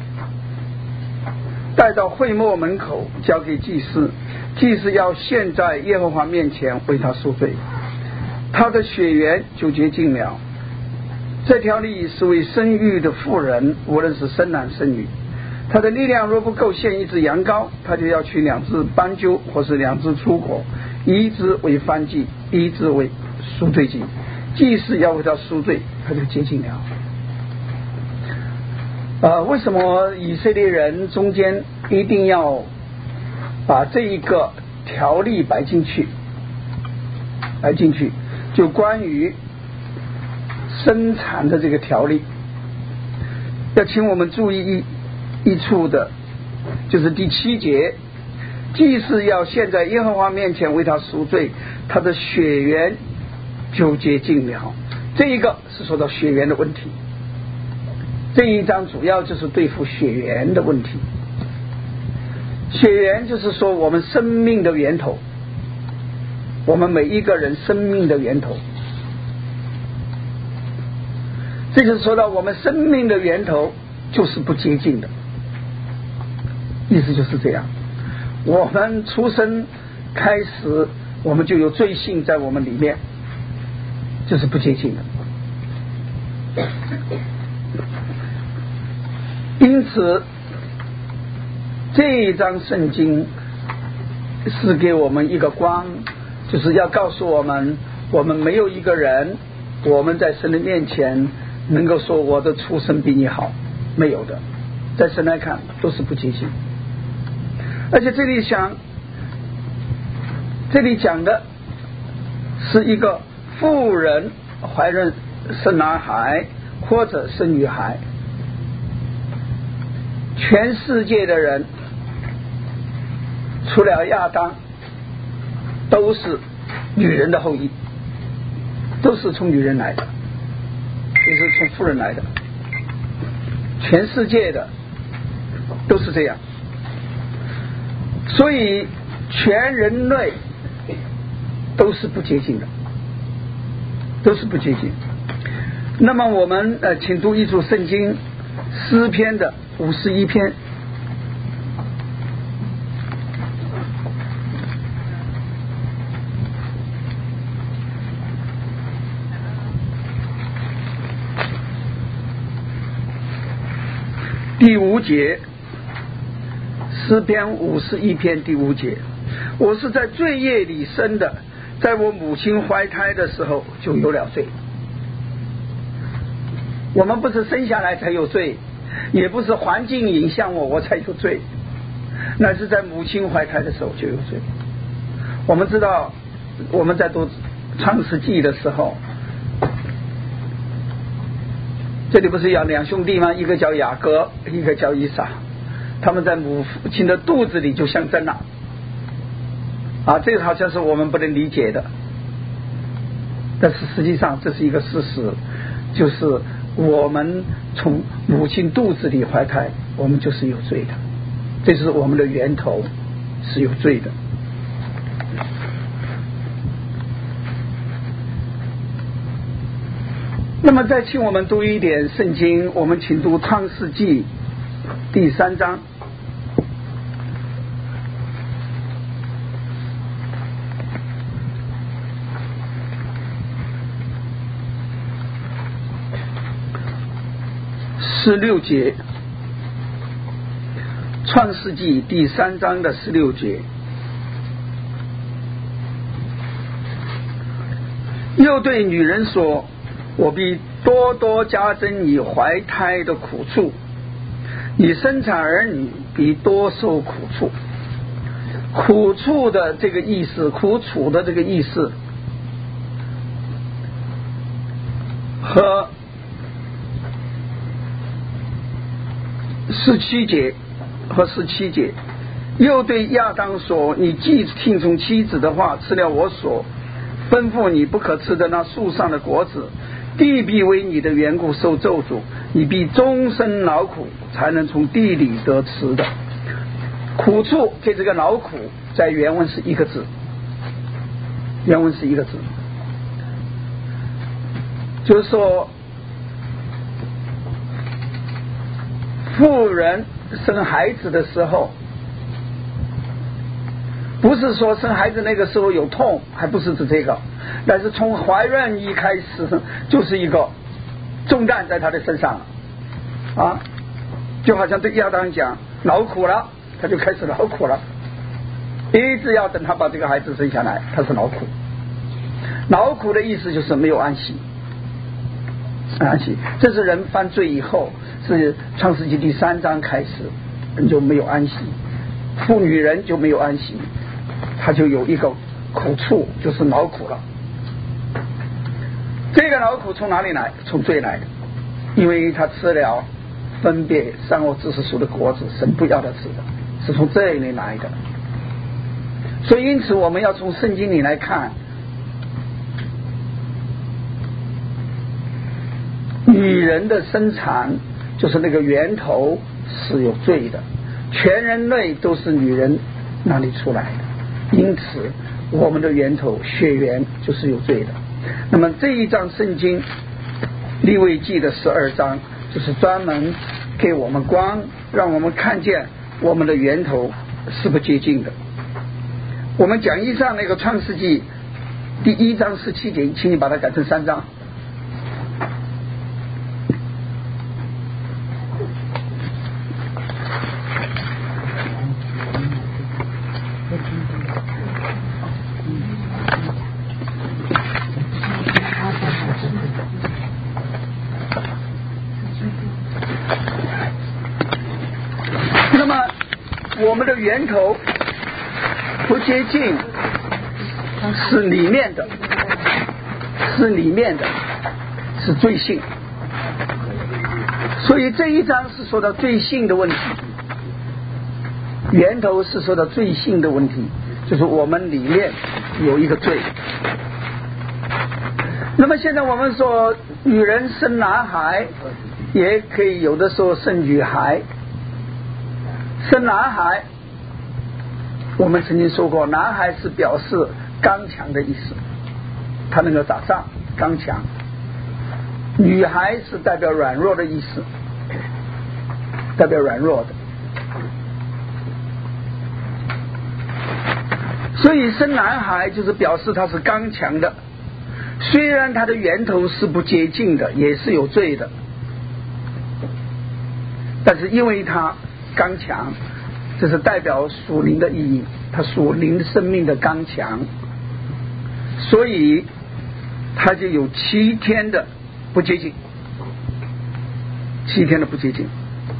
带到会幕门口交给祭司，祭司要献在耶和华面前为他赎罪，他的血源就洁净了。这条例是为生育的妇人，无论是生男生女，他的力量若不够献一只羊羔，他就要取两只斑鸠或是两只出果，一只为燔祭，一只为赎罪祭，祭司要为他赎罪，他就洁净了。呃，为什么以色列人中间一定要把这一个条例摆进去摆进去就关于生产的这个条例，要请我们注意一一处的，就是第七节，祭司要献在耶和华面前为他赎罪，他的血源就洁净了。这一个是说到血源的问题，这一章主要就是对付血源的问题。血源就是说我们生命的源头，我们每一个人生命的源头，这就是说到我们生命的源头就是不洁净的，意思就是这样。我们出生开始，我们就有罪性在我们里面，就是不洁净的。因此这一章圣经是给我们一个光，就是要告诉我们，我们没有一个人我们在神的面前能够说我的出身比你好，没有的，在神来看都是不洁净。而且这里想这里讲的是一个妇人怀孕生男孩或者生女孩，全世界的人除了亚当都是女人的后裔，都是从女人来的，就是从妇人来的，全世界的都是这样。所以全人类都是不洁净的，都是不洁净。那么我们呃，请读一组圣经，诗篇的五十一篇。第五节，诗篇五十一篇第五节，我是在罪业里生的，在我母亲怀胎的时候就有了罪。我们不是生下来才有罪，也不是环境影响我我才有罪，那是在母亲怀胎的时候就有罪。我们知道我们在读创世纪的时候，这里不是有两兄弟吗？一个叫雅各，一个叫以撒，他们在母亲的肚子里就相争了啊，这个好像是我们不能理解的，但是实际上这是一个事实，就是我们从母亲肚子里怀胎，我们就是有罪的，这是我们的源头是有罪的。那么再请我们读一点圣经，我们请读创世纪第三章。十六节，创世纪第三章的十六节，又对女人说，我必多多加增你怀胎的苦处，你生产儿女必多受苦处。 苦处的这个意思，苦楚的这个意思和十七节和十七节，又对亚当说：你既听从妻子的话，吃了我所吩咐你不可吃的那树上的果子，地必为你的缘故受咒诅，你必终身劳苦，才能从地里得吃的。苦处跟这个劳苦在原文是一个字，原文是一个字，就是说妇人生孩子的时候，不是说生孩子那个时候有痛，还不是指这个，但是从怀孕一开始就是一个重担在他的身上啊，就好像对亚当讲劳苦了，他就开始劳苦了，一直要等他把这个孩子生下来，他是劳苦。劳苦的意思就是没有安息，安息，这是人犯罪以后，是创世纪第三章开始人就没有安息，妇女人就没有安息，他就有一个苦处，就是劳苦了。这个劳苦从哪里来？从罪来的，因为他吃了分别善恶知识树的果子，神不要他吃的，是从这里来的。所以因此我们要从圣经里来看，女人的生产就是那个源头是有罪的，全人类都是女人那里出来的，因此我们的源头血缘就是有罪的。那么这一章圣经利未记的十二章就是专门给我们光，让我们看见我们的源头是不洁净的。我们讲义上那个创世纪第一章十七节，请你把它改成三章。那么我们的源头不洁净是里面的，是里面的，是罪性。所以这一章是说到罪性的问题，源头是说到罪性的问题，就是我们里面有一个罪。那么现在我们说女人生男孩，也可以有的时候生女孩。生男孩我们曾经说过，男孩是表示刚强的意思，他能够打仗刚强，女孩是代表软弱的意思，代表软弱的。所以生男孩就是表示他是刚强的，虽然他的源头是不洁净的，也是有罪的，但是因为他刚强，这是代表属灵的意义，他属灵生命的刚强，所以他就有七天的不洁净，七天的不洁净。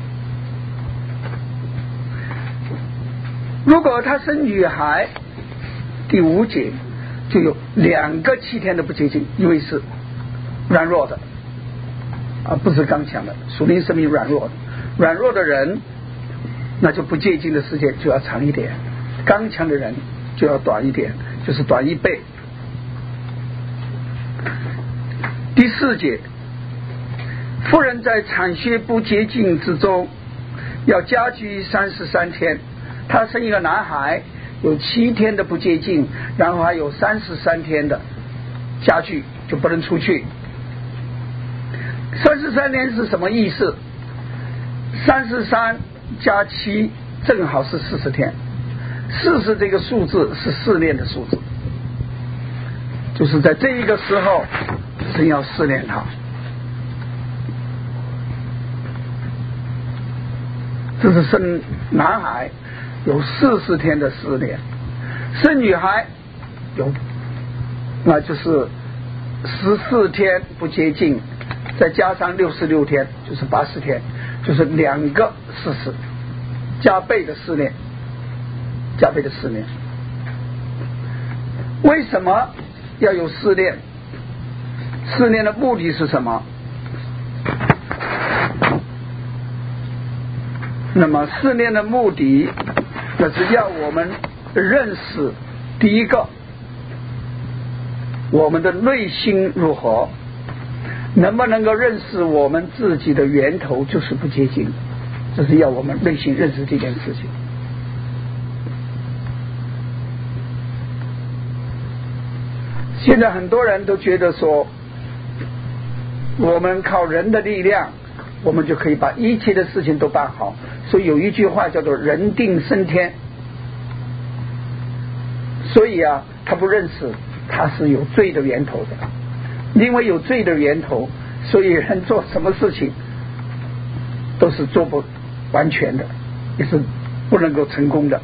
如果他生女孩，第五节就有两个七天的不洁净，因为是软弱的，而不是刚强的，属灵生命软弱的，软弱的人那就不洁净的时间就要长一点，刚强的人就要短一点，就是短一倍。第四节，妇人在产血不洁净之中要家居三十三天，她生一个男孩有七天的不洁净，然后还有三十三天的家居，就不能出去。三十三天是什么意思？三十三加七正好是四十天，四十这个数字是试炼的数字，就是在这一个时候神要试炼他。这是生男孩有四十天的试炼，生女孩有那就是十四天不洁净，再加上六十六天就是八十天，就是两个四十加倍的试炼。 加倍的试炼。为什么要有试炼？试炼的目的是什么？那么试炼的目的，那是要我们认识第一个，我们的内心如何，能不能够认识我们自己的源头就是不洁净，这是要我们内心认识这件事情。现在很多人都觉得说，我们靠人的力量，我们就可以把一切的事情都办好。所以有一句话叫做人定胜天。所以啊，他不认识他是有罪的源头的，因为有罪的源头，所以人做什么事情都是做不完全的，也是不能够成功的。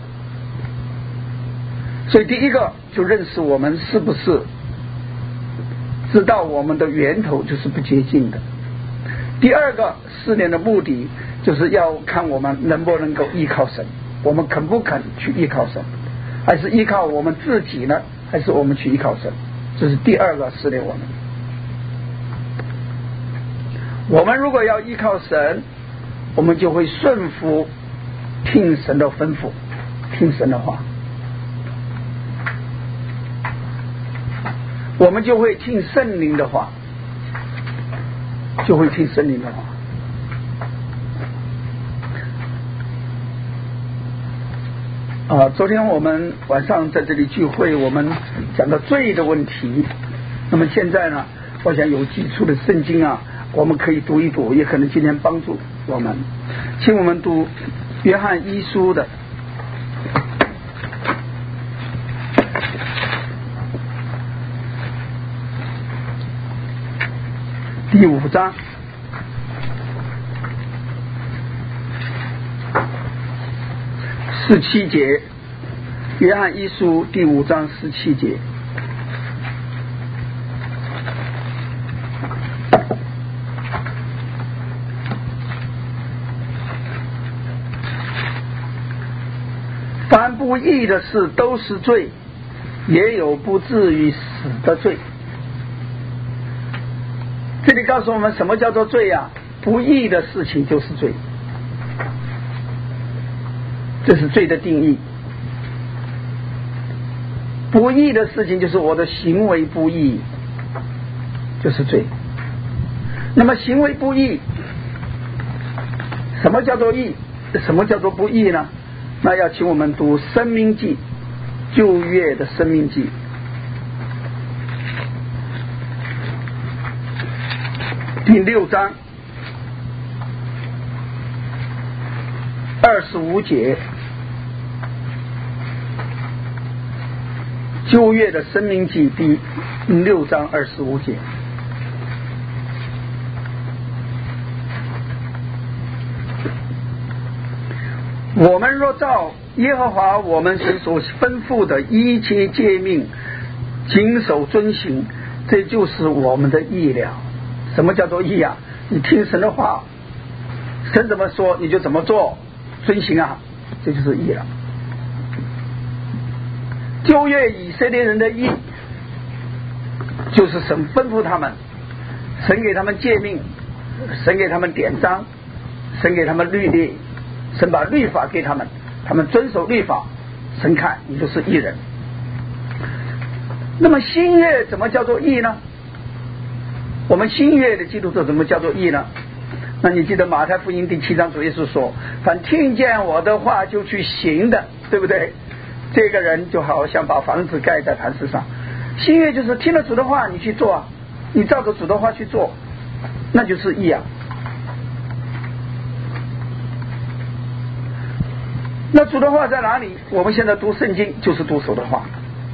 所以第一个就认识我们是不是知道我们的源头就是不洁净的。第二个试炼的目的就是要看我们能不能够依靠神，我们肯不肯去依靠神，还是依靠我们自己呢？还是我们去依靠神？这是第二个试炼我们。我们如果要依靠神，我们就会顺服听神的吩咐，听神的话，我们就会听圣灵的话，就会听圣灵的话。啊，昨天我们晚上在这里聚会，我们讲到罪的问题。那么现在呢，我想有基础的圣经啊，我们可以读一读，也可能今天帮助我们。请我们读约翰一书的第五章十七节，约翰一书第五章十七节。凡不义的事都是罪，也有不至于死的罪。这里告诉我们什么叫做罪啊？不义的事情就是罪，这是罪的定义。不义的事情就是我的行为不义，就是罪。那么行为不义，什么叫做义？什么叫做不义呢？那要请我们读申命记，旧约的申命记第六章二十五节，旧约的申命记第六章二十五节。我们若照耶和华我们神所吩咐的一切诫命谨守遵行，这就是我们的义了。什么叫做义啊？你听神的话，神怎么说你就怎么做，遵行啊，这就是义了。旧约以色列人的义，就是神吩咐他们，神给他们诫命，神给他们典章，神给他们律例，神把律法给他们，他们遵守律法，神看你就是义人。那么新约怎么叫做义呢？我们新约的基督徒怎么叫做义呢？那你记得马太福音第七章主耶稣说，凡听见我的话就去行的，对不对？这个人就好像把房子盖在磐石上。新约就是听了主的话你去做啊，你照着主的话去做，那就是义啊。那主的话在哪里？我们现在读圣经就是读主的话。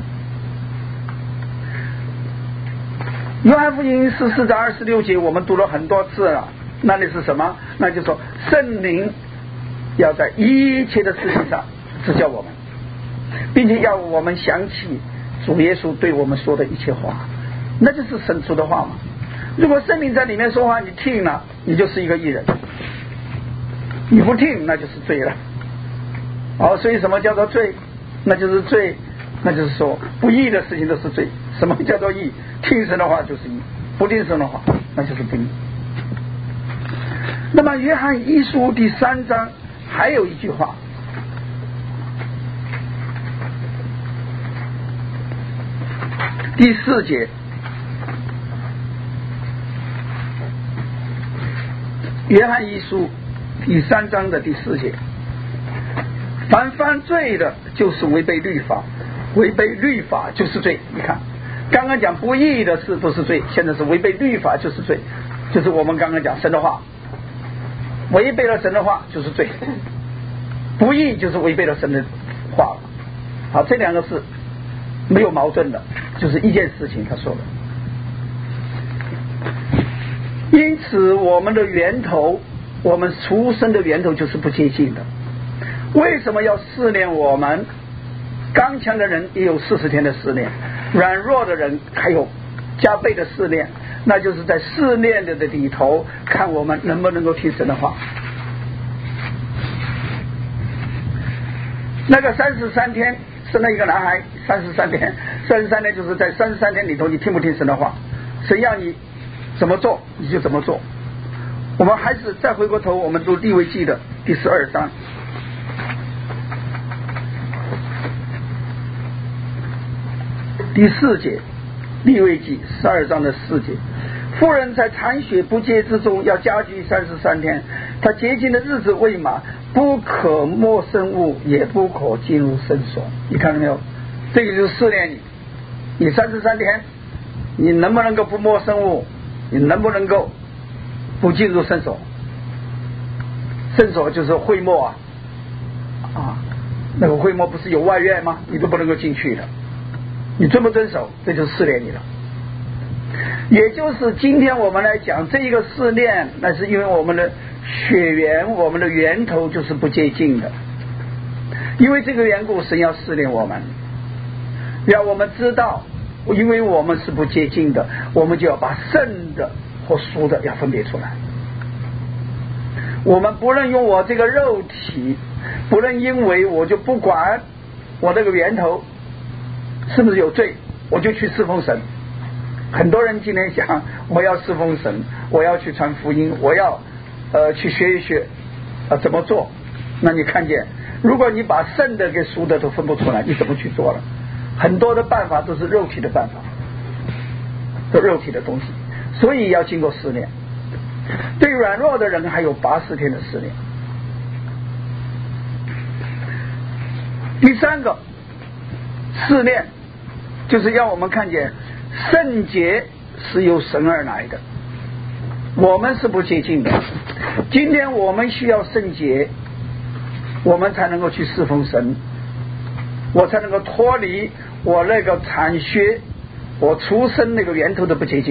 约翰福音十四章二十六节我们读了很多次了，那里是什么？那就是说圣灵要在一切的事情上指教我们，并且要我们想起主耶稣对我们说的一切话，那就是神主的话嘛。如果圣灵在里面说话你听了，你就是一个义人，你不听那就是罪了。哦，所以什么叫做罪？ 那就是罪，那就是说不义的事情都是罪。什么叫做义？听神的话就是义，不听神的话那就是不义。那么约翰一书第三章还有一句话，第四节，约翰一书第三章的第四节，凡犯罪的就是违背律法，违背律法就是罪。你看刚刚讲不义的事都是罪，现在是违背律法就是罪，就是我们刚刚讲神的话，违背了神的话就是罪，不义就是违背了神的话。好，这两个是没有矛盾的，就是一件事情他说的。因此我们的源头，我们出生的源头就是不洁净的。为什么要试炼我们？刚强的人也有四十天的试炼，软弱的人还有加倍的试炼，那就是在试炼的里头看我们能不能够听神的话。那个三十三天生了一个男孩，三十三天，三十三天就是在三十三天里头你听不听神的话，神要你怎么做你就怎么做。我们还是再回过头，我们读利未记的第十二章，第四节，利未记十二章的四节，妇人在产血不洁之中要家居三十三天，她洁净的日子未满，不可摸生物，也不可进入圣所。你看到没有？这个就是试炼你，你三十三天你能不能够不摸生物，你能不能够不进入圣所？圣所就是会幕啊啊，那个会幕不是有外院吗？你都不能够进去的，你遵不遵守，这就是试炼你了。也就是今天我们来讲这一个试炼，那是因为我们的血缘，我们的源头就是不洁净的。因为这个缘故，神要试炼我们，让我们知道，因为我们是不洁净的，我们就要把圣的和俗的要分别出来。我们不能用我这个肉体，不能因为我就不管我这个源头是不是有罪，我就去侍奉神。很多人今天想，我要侍奉神，我要去传福音，我要呃去学一学呃怎么做。那你看见，如果你把圣的跟俗的都分不出来，你怎么去做了？很多的办法都是肉体的办法，都肉体的东西，所以要经过试炼。对软弱的人还有八十天的试炼。第三个试炼就是让我们看见圣洁是由神而来的，我们是不洁净的。今天我们需要圣洁，我们才能够去侍奉神，我才能够脱离我那个产血，我出生那个源头的不洁净。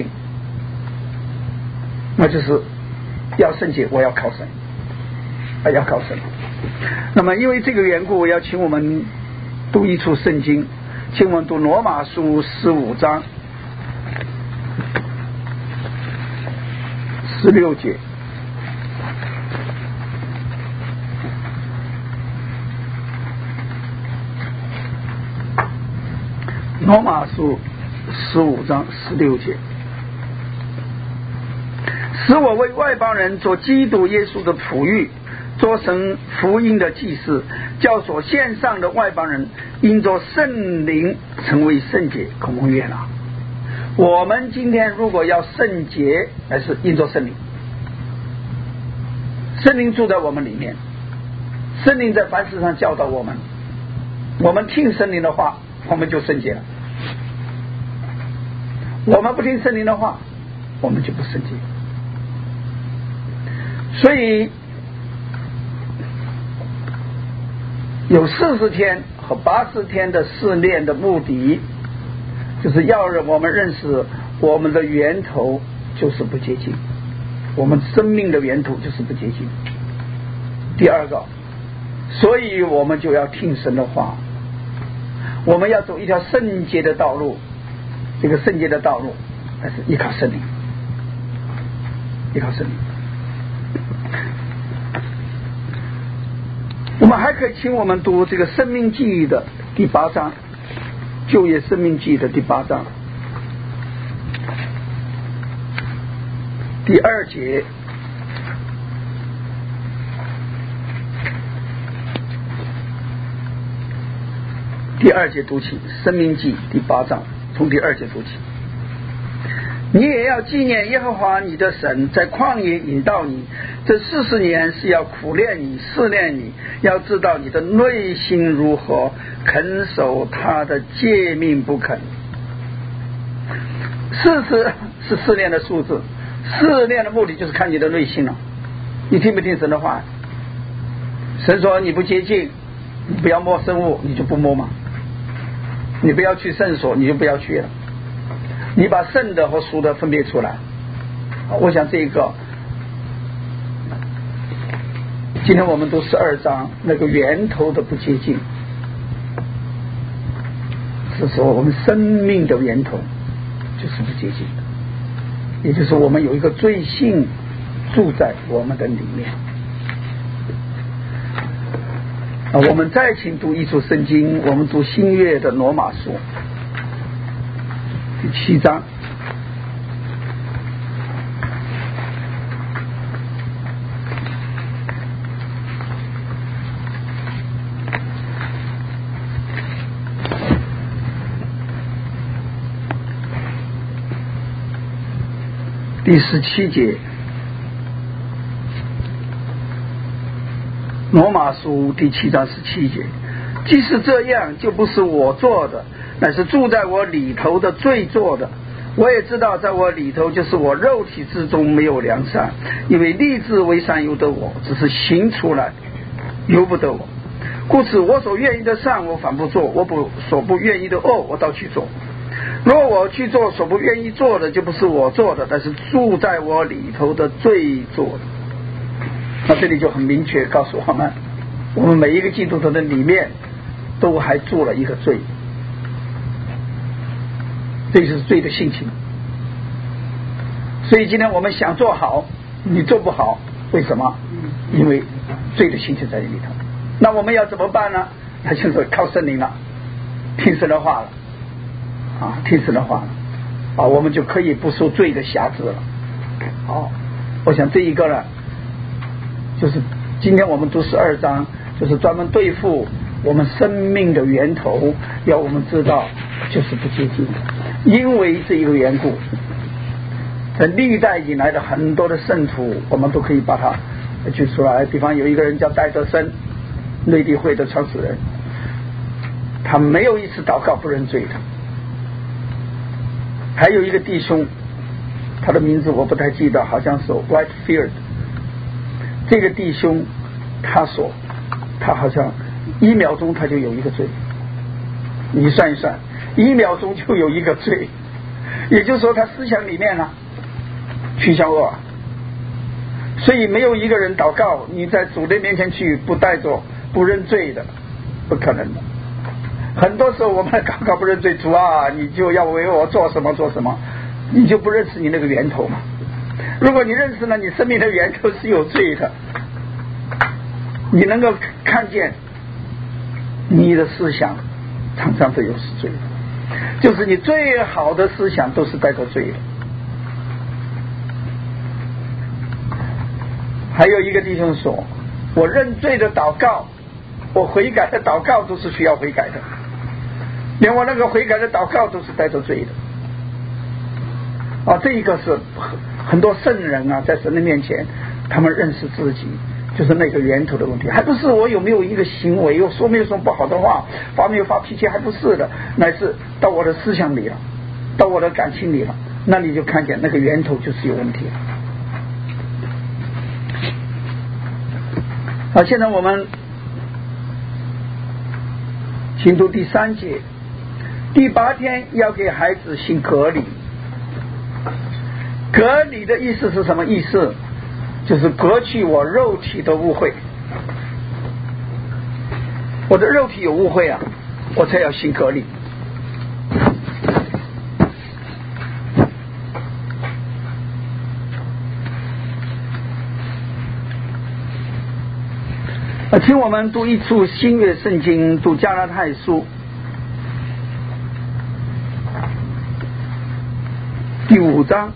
那就是要圣洁，我要靠神，啊，要靠神。那么因为这个缘故，我要请我们读一处圣经，请我们读罗马书十五章十六节。罗马书十五章十六节，使我为外邦人做基督耶稣的璞玉，做神福音的祭司，叫所献上的外邦人因着圣灵成为圣洁，可蒙悦纳。我们今天如果要圣洁，还是因着圣灵，圣灵住在我们里面，圣灵在凡事上教导我们，我们听圣灵的话，我们就圣洁了。我们不听圣灵的话，我们就不圣洁。所以有四十天和八十天的试炼的目的，就是要让我们认识我们的源头就是不洁净，我们生命的源头就是不洁净。第二个，所以我们就要听神的话，我们要走一条圣洁的道路。这个圣洁的道路还是依靠圣灵，依靠圣灵。我们还可以请我们读这个生命记忆的第八章，旧约生命记的第八章第二节，第二节读起，生命记第八章从第二节读起。你也要纪念耶和华你的神在旷野引导你，这四十年是要苦练你试炼你，要知道你的内心如何，肯守他的诫命不肯。四十是试炼的数字，试炼的目的就是看你的内心了。你听不听神的话？神说你不接近，你不要摸生物，你就不摸嘛。你不要去圣所，你就不要去了。你把圣的和俗的分别出来。我想这个今天我们读十二章，那个源头的不接近，是说我们生命的源头就是不接近的，也就是我们有一个罪性住在我们的里面。啊，我们再请读一处圣经，我们读新约的罗马书第七章。第十七节，罗马书第七章十七节，即是这样，就不是我做的，乃是住在我里头的罪做的。我也知道在我里头，就是我肉体之中没有良善，因为立志为善由得我，只是行出来由不得我。故此我所愿意的善我反不做，我不所不愿意的恶我倒去做。若我去做所不愿意做的，就不是我做的，但是住在我里头的罪做的。那这里就很明确告诉我们，我们每一个基督徒的里面都还住了一个罪，这就是罪的性情。所以今天我们想做好，你做不好，为什么？因为罪的性情在里头。那我们要怎么办呢？那就是靠圣灵了，听神的话了啊，听神的话了啊，我们就可以不受罪的辖制了。好，我想这一个呢，就是今天我们读十二章，就是专门对付我们生命的源头，要我们知道就是不接近。因为这一个缘故，在历代以来的很多的圣徒，我们都可以把它举出来。比方有一个人叫戴德生，内地会的创始人，他没有一次祷告不认罪的。还有一个弟兄，他的名字我不太记得，好像是 Whitefield。这个弟兄他说他好像一秒钟他就有一个罪，你算一算，一秒钟就有一个罪，也就是说他思想里面呢趋向恶，所以没有一个人祷告你在主的面前去不带着不认罪的，不可能的。很多时候我们祷告不认罪，主啊你就要为我做什么做什么，你就不认识你那个源头嘛。如果你认识了你生命的源头是有罪的，你能够看见你的思想常常都有是罪的，就是你最好的思想都是带着罪的。还有一个弟兄说，我认罪的祷告，我悔改的祷告都是需要悔改的，连我那个悔改的祷告都是带着罪的啊！这一个是很多圣人啊，在神的面前，他们认识自己，就是那个源头的问题，还不是我有没有一个行为，又说没有什么不好的话，发没有发脾气，还不是的，乃是到我的思想里了，到我的感情里了，那你就看见那个源头就是有问题了。好，现在我们请读第三节，第八天要给孩子行割礼。割礼的意思是什么意思？就是割去我肉体的污秽，我的肉体有污秽啊，我才要行割礼。啊，请我们读一处新约圣经，读加拉太书第五章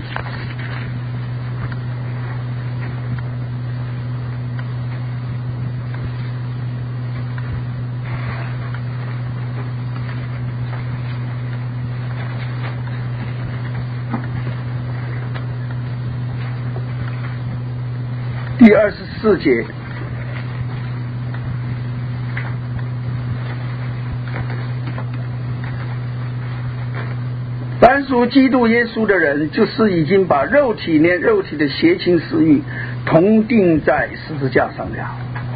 第二十四节，凡属基督耶稣的人，就是已经把肉体连肉体的邪情私欲同定在十字架上了。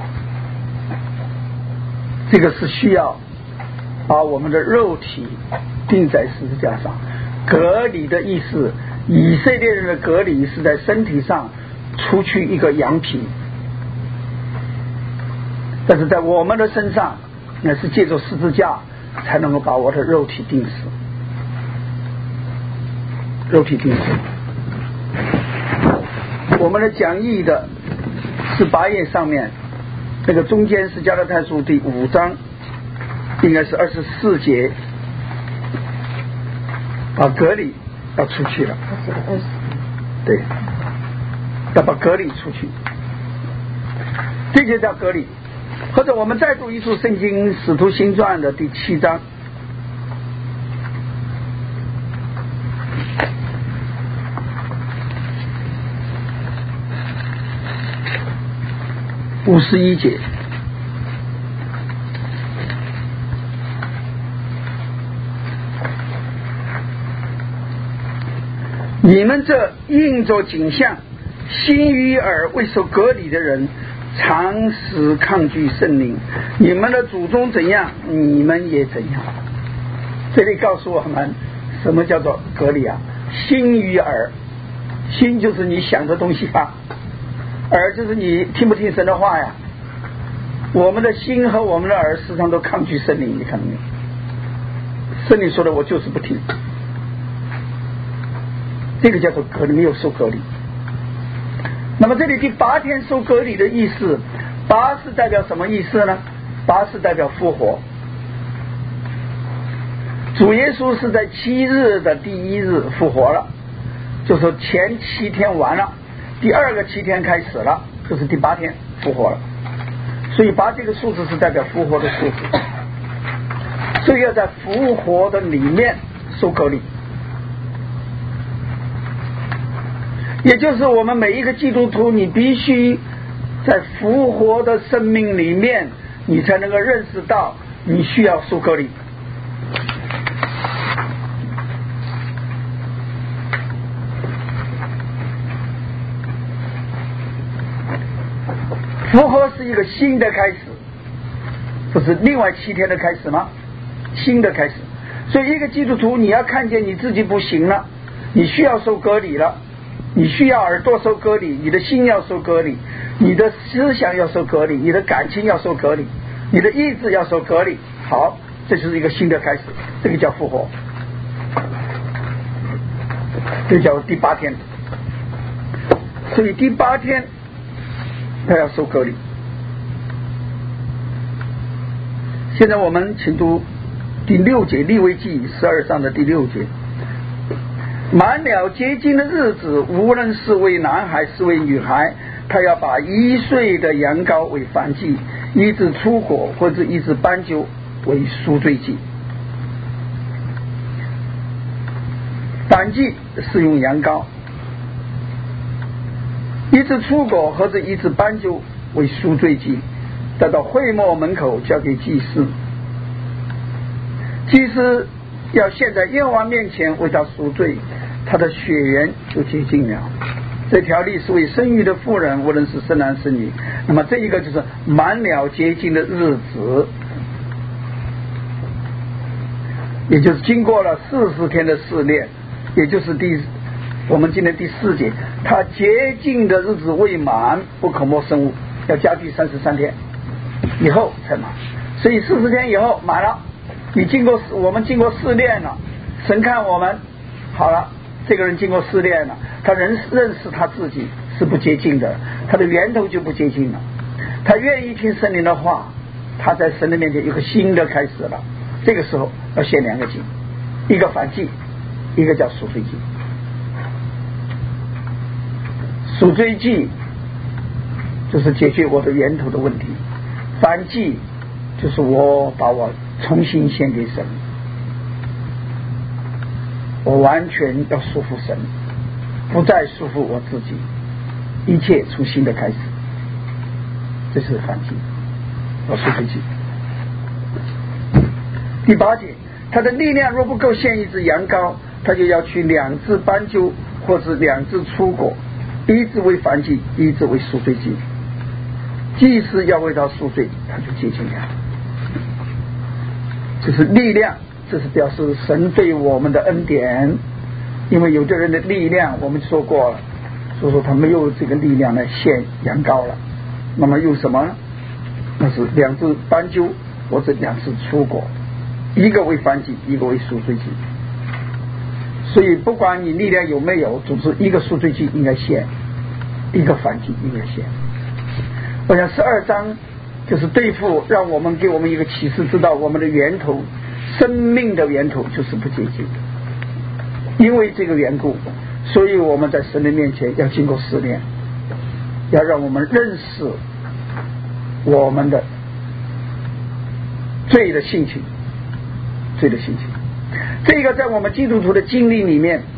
这个是需要把我们的肉体定在十字架上。隔离的意思，以色列人的隔离是在身体上除去一个羊皮，但是在我们的身上，那是借着十字架才能够把我的肉体钉死。肉体钉死。我们的讲义的十八页上面，那个中间是加拉太书第五章，应该是二十四节，把隔离要出去了。对。要把隔离出去，这就叫隔离。或者我们再读一处圣经《使徒行传》的第七章五十一节，你们这应着景象心与耳未受隔离的人，常时抗拒圣灵。你们的祖宗怎样，你们也怎样。这里告诉我们，什么叫做隔离啊？心与耳，心就是你想的东西吧，耳就是你听不听神的话呀。我们的心和我们的耳时常都抗拒圣灵，你看到没有？圣灵说的我就是不听，这个叫做隔离，没有受隔离。那么这里第八天受隔离的意思，八是代表什么意思呢？八是代表复活。主耶稣是在七日的第一日复活了，就说前七天完了，第二个七天开始了，就是第八天复活了。所以八这个数字是代表复活的数字，所以要在复活的里面受隔离。也就是我们每一个基督徒，你必须在复活的生命里面，你才能够认识到你需要受隔离。复活是一个新的开始，不是另外七天的开始吗？新的开始。所以一个基督徒，你要看见你自己不行了，你需要受隔离了，你需要耳朵受隔离，你的心要受隔离，你的思想要受隔离，你的感情要受隔离，你的意志要受隔离。好，这就是一个新的开始，这个叫复活，这叫第八天。所以第八天他要受隔离。现在我们请读第六节，利未记十二章的第六节。满了洁净的日子，无论是为男孩是为女孩，他要把一岁的羊羔为燔祭，一只出果或者一只斑鸠为赎罪祭。燔祭是用羊羔，一只出果或者一只斑鸠为赎罪祭，带到会幕门口交给祭司。祭司要献在耶和华面前为他赎罪，他的血缘就洁净了。这条例是为生育的妇人，无论是生男生女。那么这一个就是满了洁净的日子，也就是经过了四十天的试炼，也就是第我们今天第四节，他洁净的日子未满，不可摸生物，要加第三十三天以后才满。所以四十天以后满了，你经过我们经过试炼了，神看我们好了，这个人经过试炼了，他认认识他自己是不洁净的，他的源头就不洁净了，他愿意听圣灵的话，他在神的面前有个新的开始了。这个时候要献两个祭，一个燔祭，一个叫赎罪祭。 赎罪祭就是解决我的源头的问题，燔祭就是我把我重新献给神，我完全要束缚神，不再束缚我自己，一切从新的开始。这是燔祭和赎罪祭。第八节，他的力量若不够献一只羊羔，他就要取两只斑鸠或是两只粗果，一只为燔祭，一只为赎罪祭。祭司要为他赎罪，他就接近了。这是力量，这是表示神对我们的恩典。因为有的人的力量我们说过了，所以说他没有这个力量来献羊羔了，那么用什么呢？那是两只斑鸠或者两只粗果，一个为燔祭，一个为赎罪祭。所以不管你力量有没有，总之一个赎罪祭应该献，一个燔祭应该献。我想十二章就是对付，让我们给我们一个启示，知道我们的源头，生命的源头就是不洁净。因为这个缘故，所以我们在神的面前要经过试炼，要让我们认识我们的罪的性情，罪的性情。这个在我们基督徒的经历里面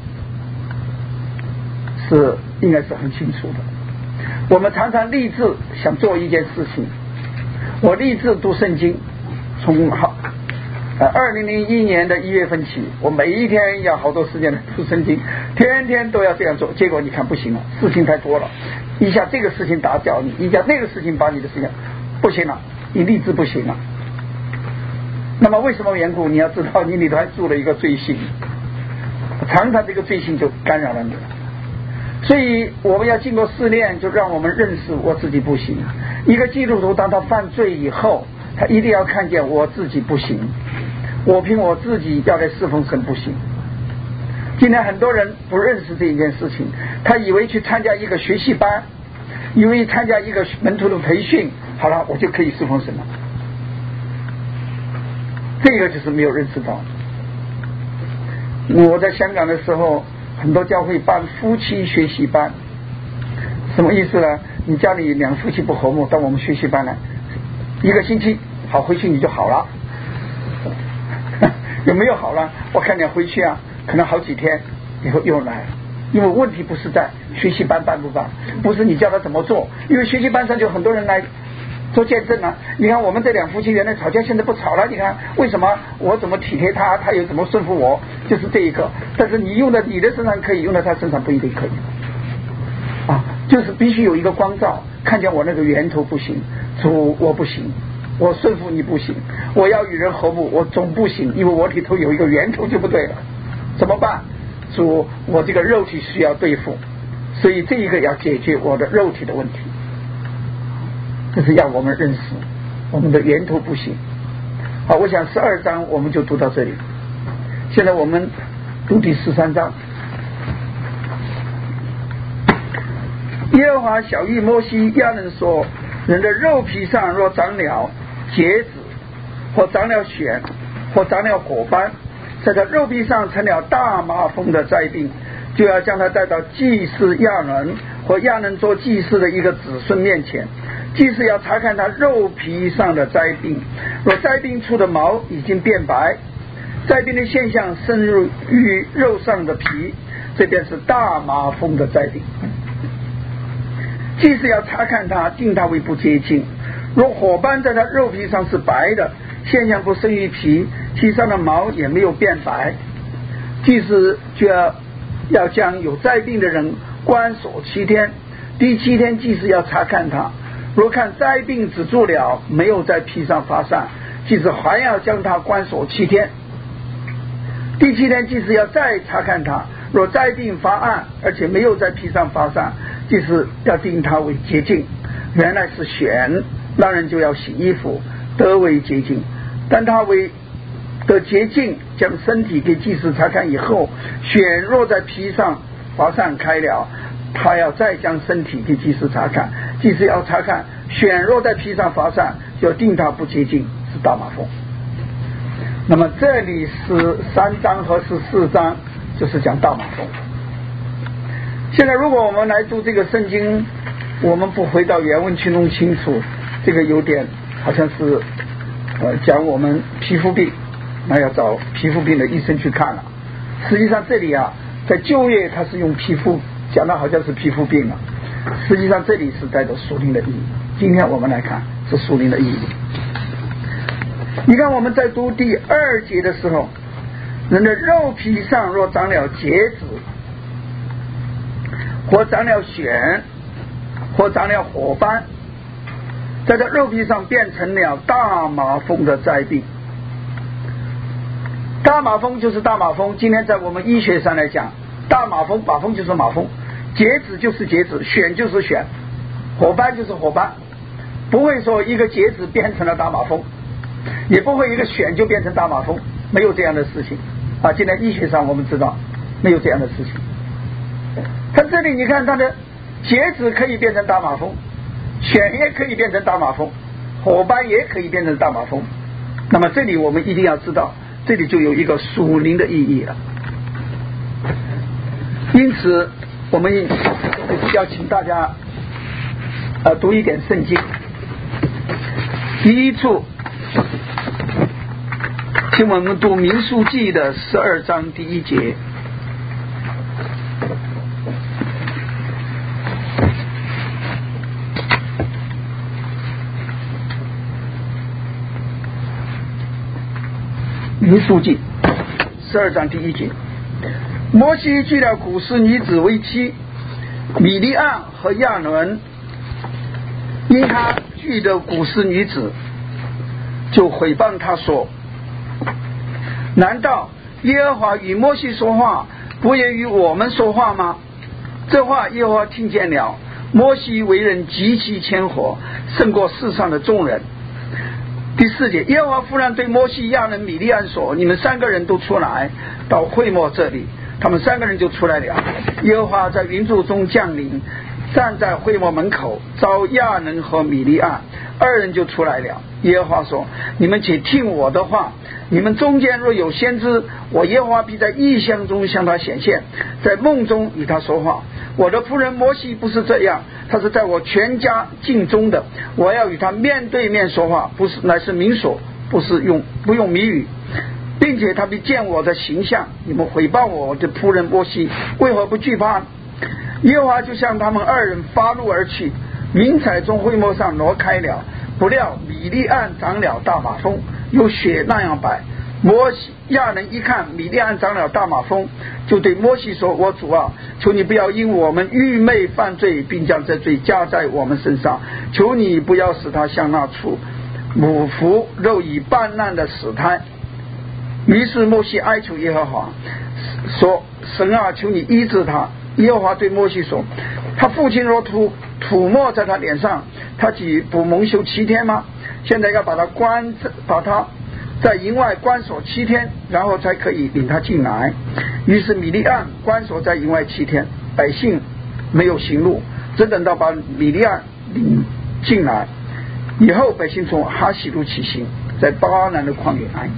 是应该是很清楚的。我们常常立志想做一件事情，我立志读圣经，从好呃二零零一年的一月份起，我每一天要好多时间来读圣经，天天都要这样做。结果你看不行了，事情太多了，一下这个事情打搅你，一下那个事情把你的事情不行了，你立志不行了。那么为什么缘故？你要知道你里头还住了一个罪性，常常这个罪性就干扰了你了。所以我们要经过试炼，就让我们认识我自己不行。一个基督徒当他犯罪以后，他一定要看见我自己不行，我凭我自己要来侍奉神不行。今天很多人不认识这一件事情，他以为去参加一个学习班，以为参加一个门徒的培训，好了我就可以侍奉神了。这个就是没有认识到。我在香港的时候，很多教会办夫妻学习班，什么意思呢？你家里两夫妻不和睦，到我们学习班来，一个星期好，回去你就好了。有没有好了？我看你回去啊，可能好几天以后又来了。因为问题不是在学习班办不办，不是你教他怎么做，因为学习班上就很多人来做见证啊。你看我们这两夫妻原来吵架，现在不吵了，你看为什么？我怎么体贴他，他又怎么顺服我，就是这一个。但是你用在你的身上可以，用在他身上不一定可以啊，就是必须有一个光照，看见我那个源头不行，主我不行，我顺服你不行，我要与人和睦，我总不行，因为我里头有一个源头就不对了，怎么办？主我这个肉体需要对付，所以这一个要解决我的肉体的问题，这是要我们认识我们的源头不行。好，我想十二章我们就读到这里，现在我们读第十三章。耶和华晓谕摩西亚伦说，人的肉皮上若长了疖子，或长了癣，或长了火斑，在他肉皮上成了大麻风的灾病，就要将他带到祭司亚伦或亚伦做祭司的一个子孙面前。祭司要查看他肉皮上的灾病，若灾病出的毛已经变白，灾病的现象深入于肉上的皮，这便是大麻风的灾病。祭司要查看他，定他为不洁净。若火斑在他肉皮上是白的，现象不生于皮，皮上的毛也没有变白，祭司就要要将有灾病的人关锁七天。第七天祭司要查看他，若看灾病止住了，没有在皮上发散，祭司还要将他关锁七天。第七天祭司要再查看他，若灾病发暗，而且没有在皮上发散，祭司要定他为洁净。原来是癣，那人就要洗衣服，得为洁净。但他为得洁净，将身体给祭司查看以后，癣若在皮上发散开了，他要再将身体给祭司查看。祭司要查看癣若在皮上发散，就定他不洁净，是大麻风。那么这里是三章和十四章就是讲大麻风。 现在如果我们来读这个圣经，我们不回到原文去弄清楚，这个有点好像是呃讲我们皮肤病，那要找皮肤病的医生去看了。实际上这里啊，在旧约它是用皮肤讲的好像是皮肤病啊，实际上这里是带着属灵的意义。今天我们来看是属灵的意义。你看我们在读第二节的时候，人的肉皮上若长了疖子，或长了癣，或长了火斑，在这肉皮上变成了大麻风的灾病。大麻风就是大麻风，今天在我们医学上来讲，大麻风，麻风就是麻风，疖子就是疖子，癣就是癣，火斑就是火斑。不会说一个疖子变成了大麻风，也不会一个癣就变成大麻风，没有这样的事情啊！今天医学上我们知道没有这样的事情。它这里你看它的疖子可以变成大麻风，癣也可以变成大麻风，火斑也可以变成大麻风。那么这里我们一定要知道，这里就有一个属灵的意义了。因此我们要请大家呃读一点圣经。第一处请我们读民数记的十二章第一节。民数记十二章第一节，摩西娶了古实女子为妻，米利暗和亚伦因他娶的古实女子，就毁谤他说：难道耶和华与摩西说话，不也与我们说话吗？这话耶和华听见了。摩西为人极其谦和，胜过世上的众人。第四节，耶和华忽然对摩西、亚伦、米利暗说：你们三个人都出来到会幕这里。他们三个人就出来了。耶和华在云柱中降临，站在会幕门口，召亚伦和米利暗，二人就出来了。耶和华说：你们且听我的话，你们中间若有先知，我耶和华必在异象中向他显现，在梦中与他说话。我的仆人摩西不是这样，他是在我全家境中的，我要与他面对面说话，不是乃是明说，不是用不用谜语，并且他必见我的形象。你们毁谤我的仆人摩西，为何不惧怕？耶和华就向他们二人发怒而去，云彩从会幕上挪开了。不料米利暗长了大麻风，有雪那样白。摩西亚伦一看米利暗长了大麻风，就对摩西说：我主啊，求你不要因我们愚昧犯罪，并将这罪加在我们身上，求你不要使他像那处母腹肉已半烂的死胎。于是摩西哀求耶和华说：神啊，求你医治他。耶和华对摩西说：他父亲若吐吐沫在他脸上，他岂不蒙羞七天吗？现在要把他关把他在营外关锁七天，然后才可以领他进来。于是米利暗关锁在营外七天，百姓没有行路，只等到把米利暗领进来以后，百姓从哈西路起行，在巴南的旷野安营。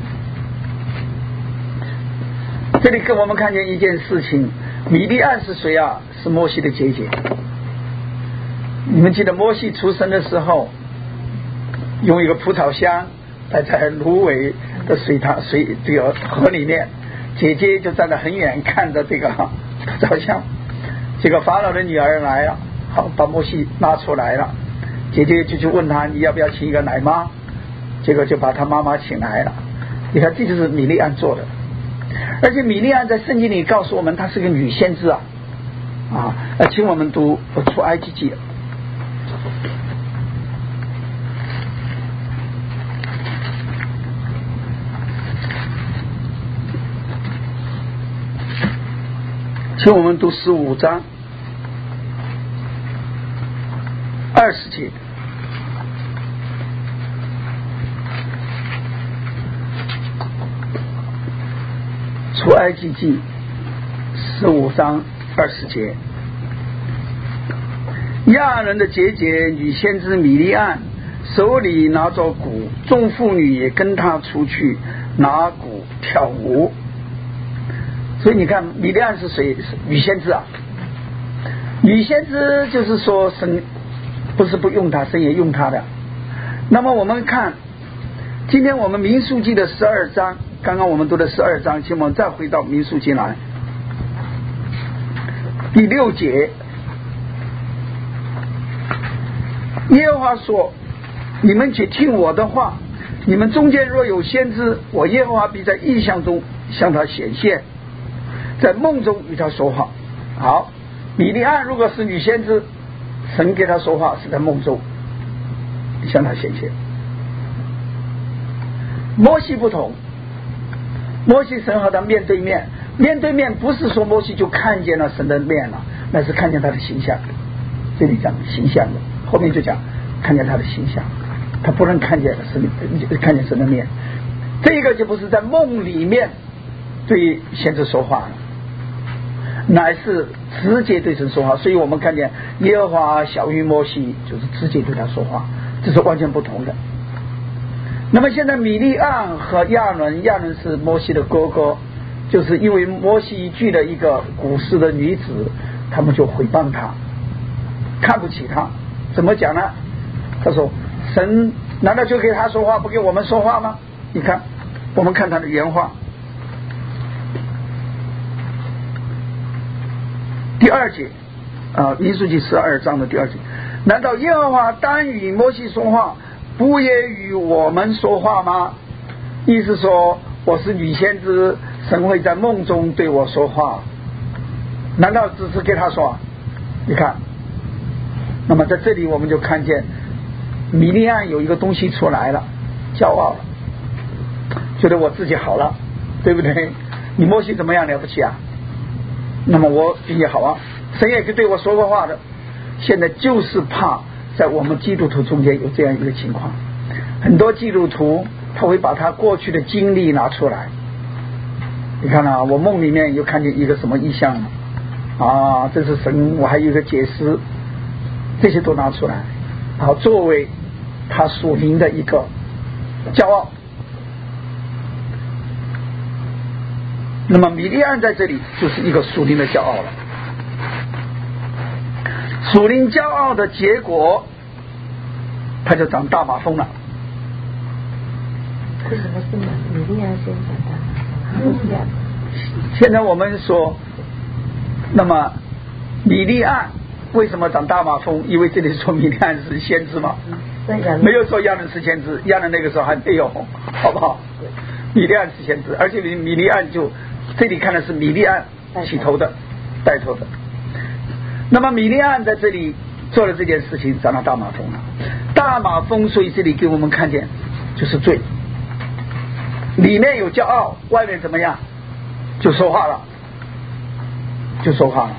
这里给我们看见一件事情，米利暗是谁啊？是摩西的姐姐。你们记得摩西出生的时候，用一个葡萄箱摆在芦苇的水塘水这个河里面，姐姐就站得很远看着这个葡萄箱。这个法老的女儿来了，好把摩西拉出来了，姐姐就去问他：你要不要请一个奶妈？结果就把他妈妈请来了。你看这就是米利暗做的。而且米利暗在圣经里告诉我们，她是个女先知啊啊！请我们读出埃及记。请我们读十五章二十节。出埃及记十五章二十节，亚伦的姐姐女先知米利暗手里拿着鼓，众妇女也跟她出去拿鼓跳舞。所以你看米利暗是谁？女先知啊。 女先知就是说神不是不用他，神也用他的。那么我们看今天我们民数记的十二章，刚刚我们读的十二章，请我们再回到民数记来第六节，耶和华说，你们且听我的话，你们中间若有先知，我耶和华必在异象中向他显现，在梦中与他说话。好，米利暗如果是女先知，神给他说话是在梦中向他显现。摩西不同，摩西神和他面对面，面对面不是说摩西就看见了神的面了，那是看见他的形象。这里讲形象的，后面就讲看见他的形象，他不能看见神，看见神的面。这个就不是在梦里面对先知说话了，乃是直接对神说话。所以我们看见耶和华小于摩西，就是直接对他说话，这是完全不同的。那么现在米利暗和亚伦，亚伦是摩西的哥哥，就是因为摩西娶了一个古时的女子，他们就诽谤他，看不起他。怎么讲呢？他说神难道就给他说话，不给我们说话吗？你看，我们看他的原话，第二节啊，民数记十二章的第二节，难道耶和华单与摩西说话，不也与我们说话吗？意思说我是女先知，神会在梦中对我说话，难道只是给他说？你看，那么在这里我们就看见米利暗有一个东西出来了，骄傲了，觉得我自己好了，对不对？你摩西怎么样了不起啊？那么我比你好啊，神也是对我说过话的。现在就是怕在我们基督徒中间有这样一个情况，很多基督徒他会把他过去的经历拿出来。你看啊，我梦里面又看见一个什么异象啊，这是神，我还有一个解释，这些都拿出来，好作为他属灵的一个骄傲。那么米利暗在这里就是一个属灵的骄傲了，属灵骄傲的结果，他就长大马蜂了。 为什么是米利暗先长大马蜂？ 现在我们说，那么米利暗为什么长大马蜂？因为这里说米利暗是先知嘛，没有说亚伦是先知，亚伦那个时候还没有，好不好？米利暗是先知，而且米利暗就这里看的是米利暗起头的，带头的。那么米利暗在这里做了这件事情，长了大马蜂了。大马蜂，所以这里给我们看见就是罪，里面有骄傲，外面怎么样？就说话了，就说话了。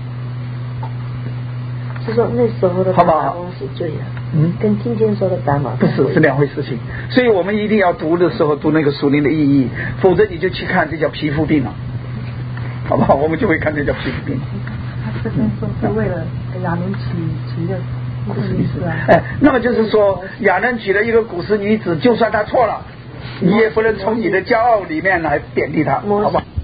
是说那时候的大马蜂是罪啊，嗯，跟今天说的大马蜂不是是两回事情。所以我们一定要读的时候读那个属灵的意义，否则你就去看这叫皮肤病了，好不好？我们就会看这叫皮肤病。 他这边说是为了亚伦娶娶的古时女子啊， 哎，那么就是说亚伦娶了一个古时女子，就算他错了，你也不能从你的骄傲里面来贬低他，好不好？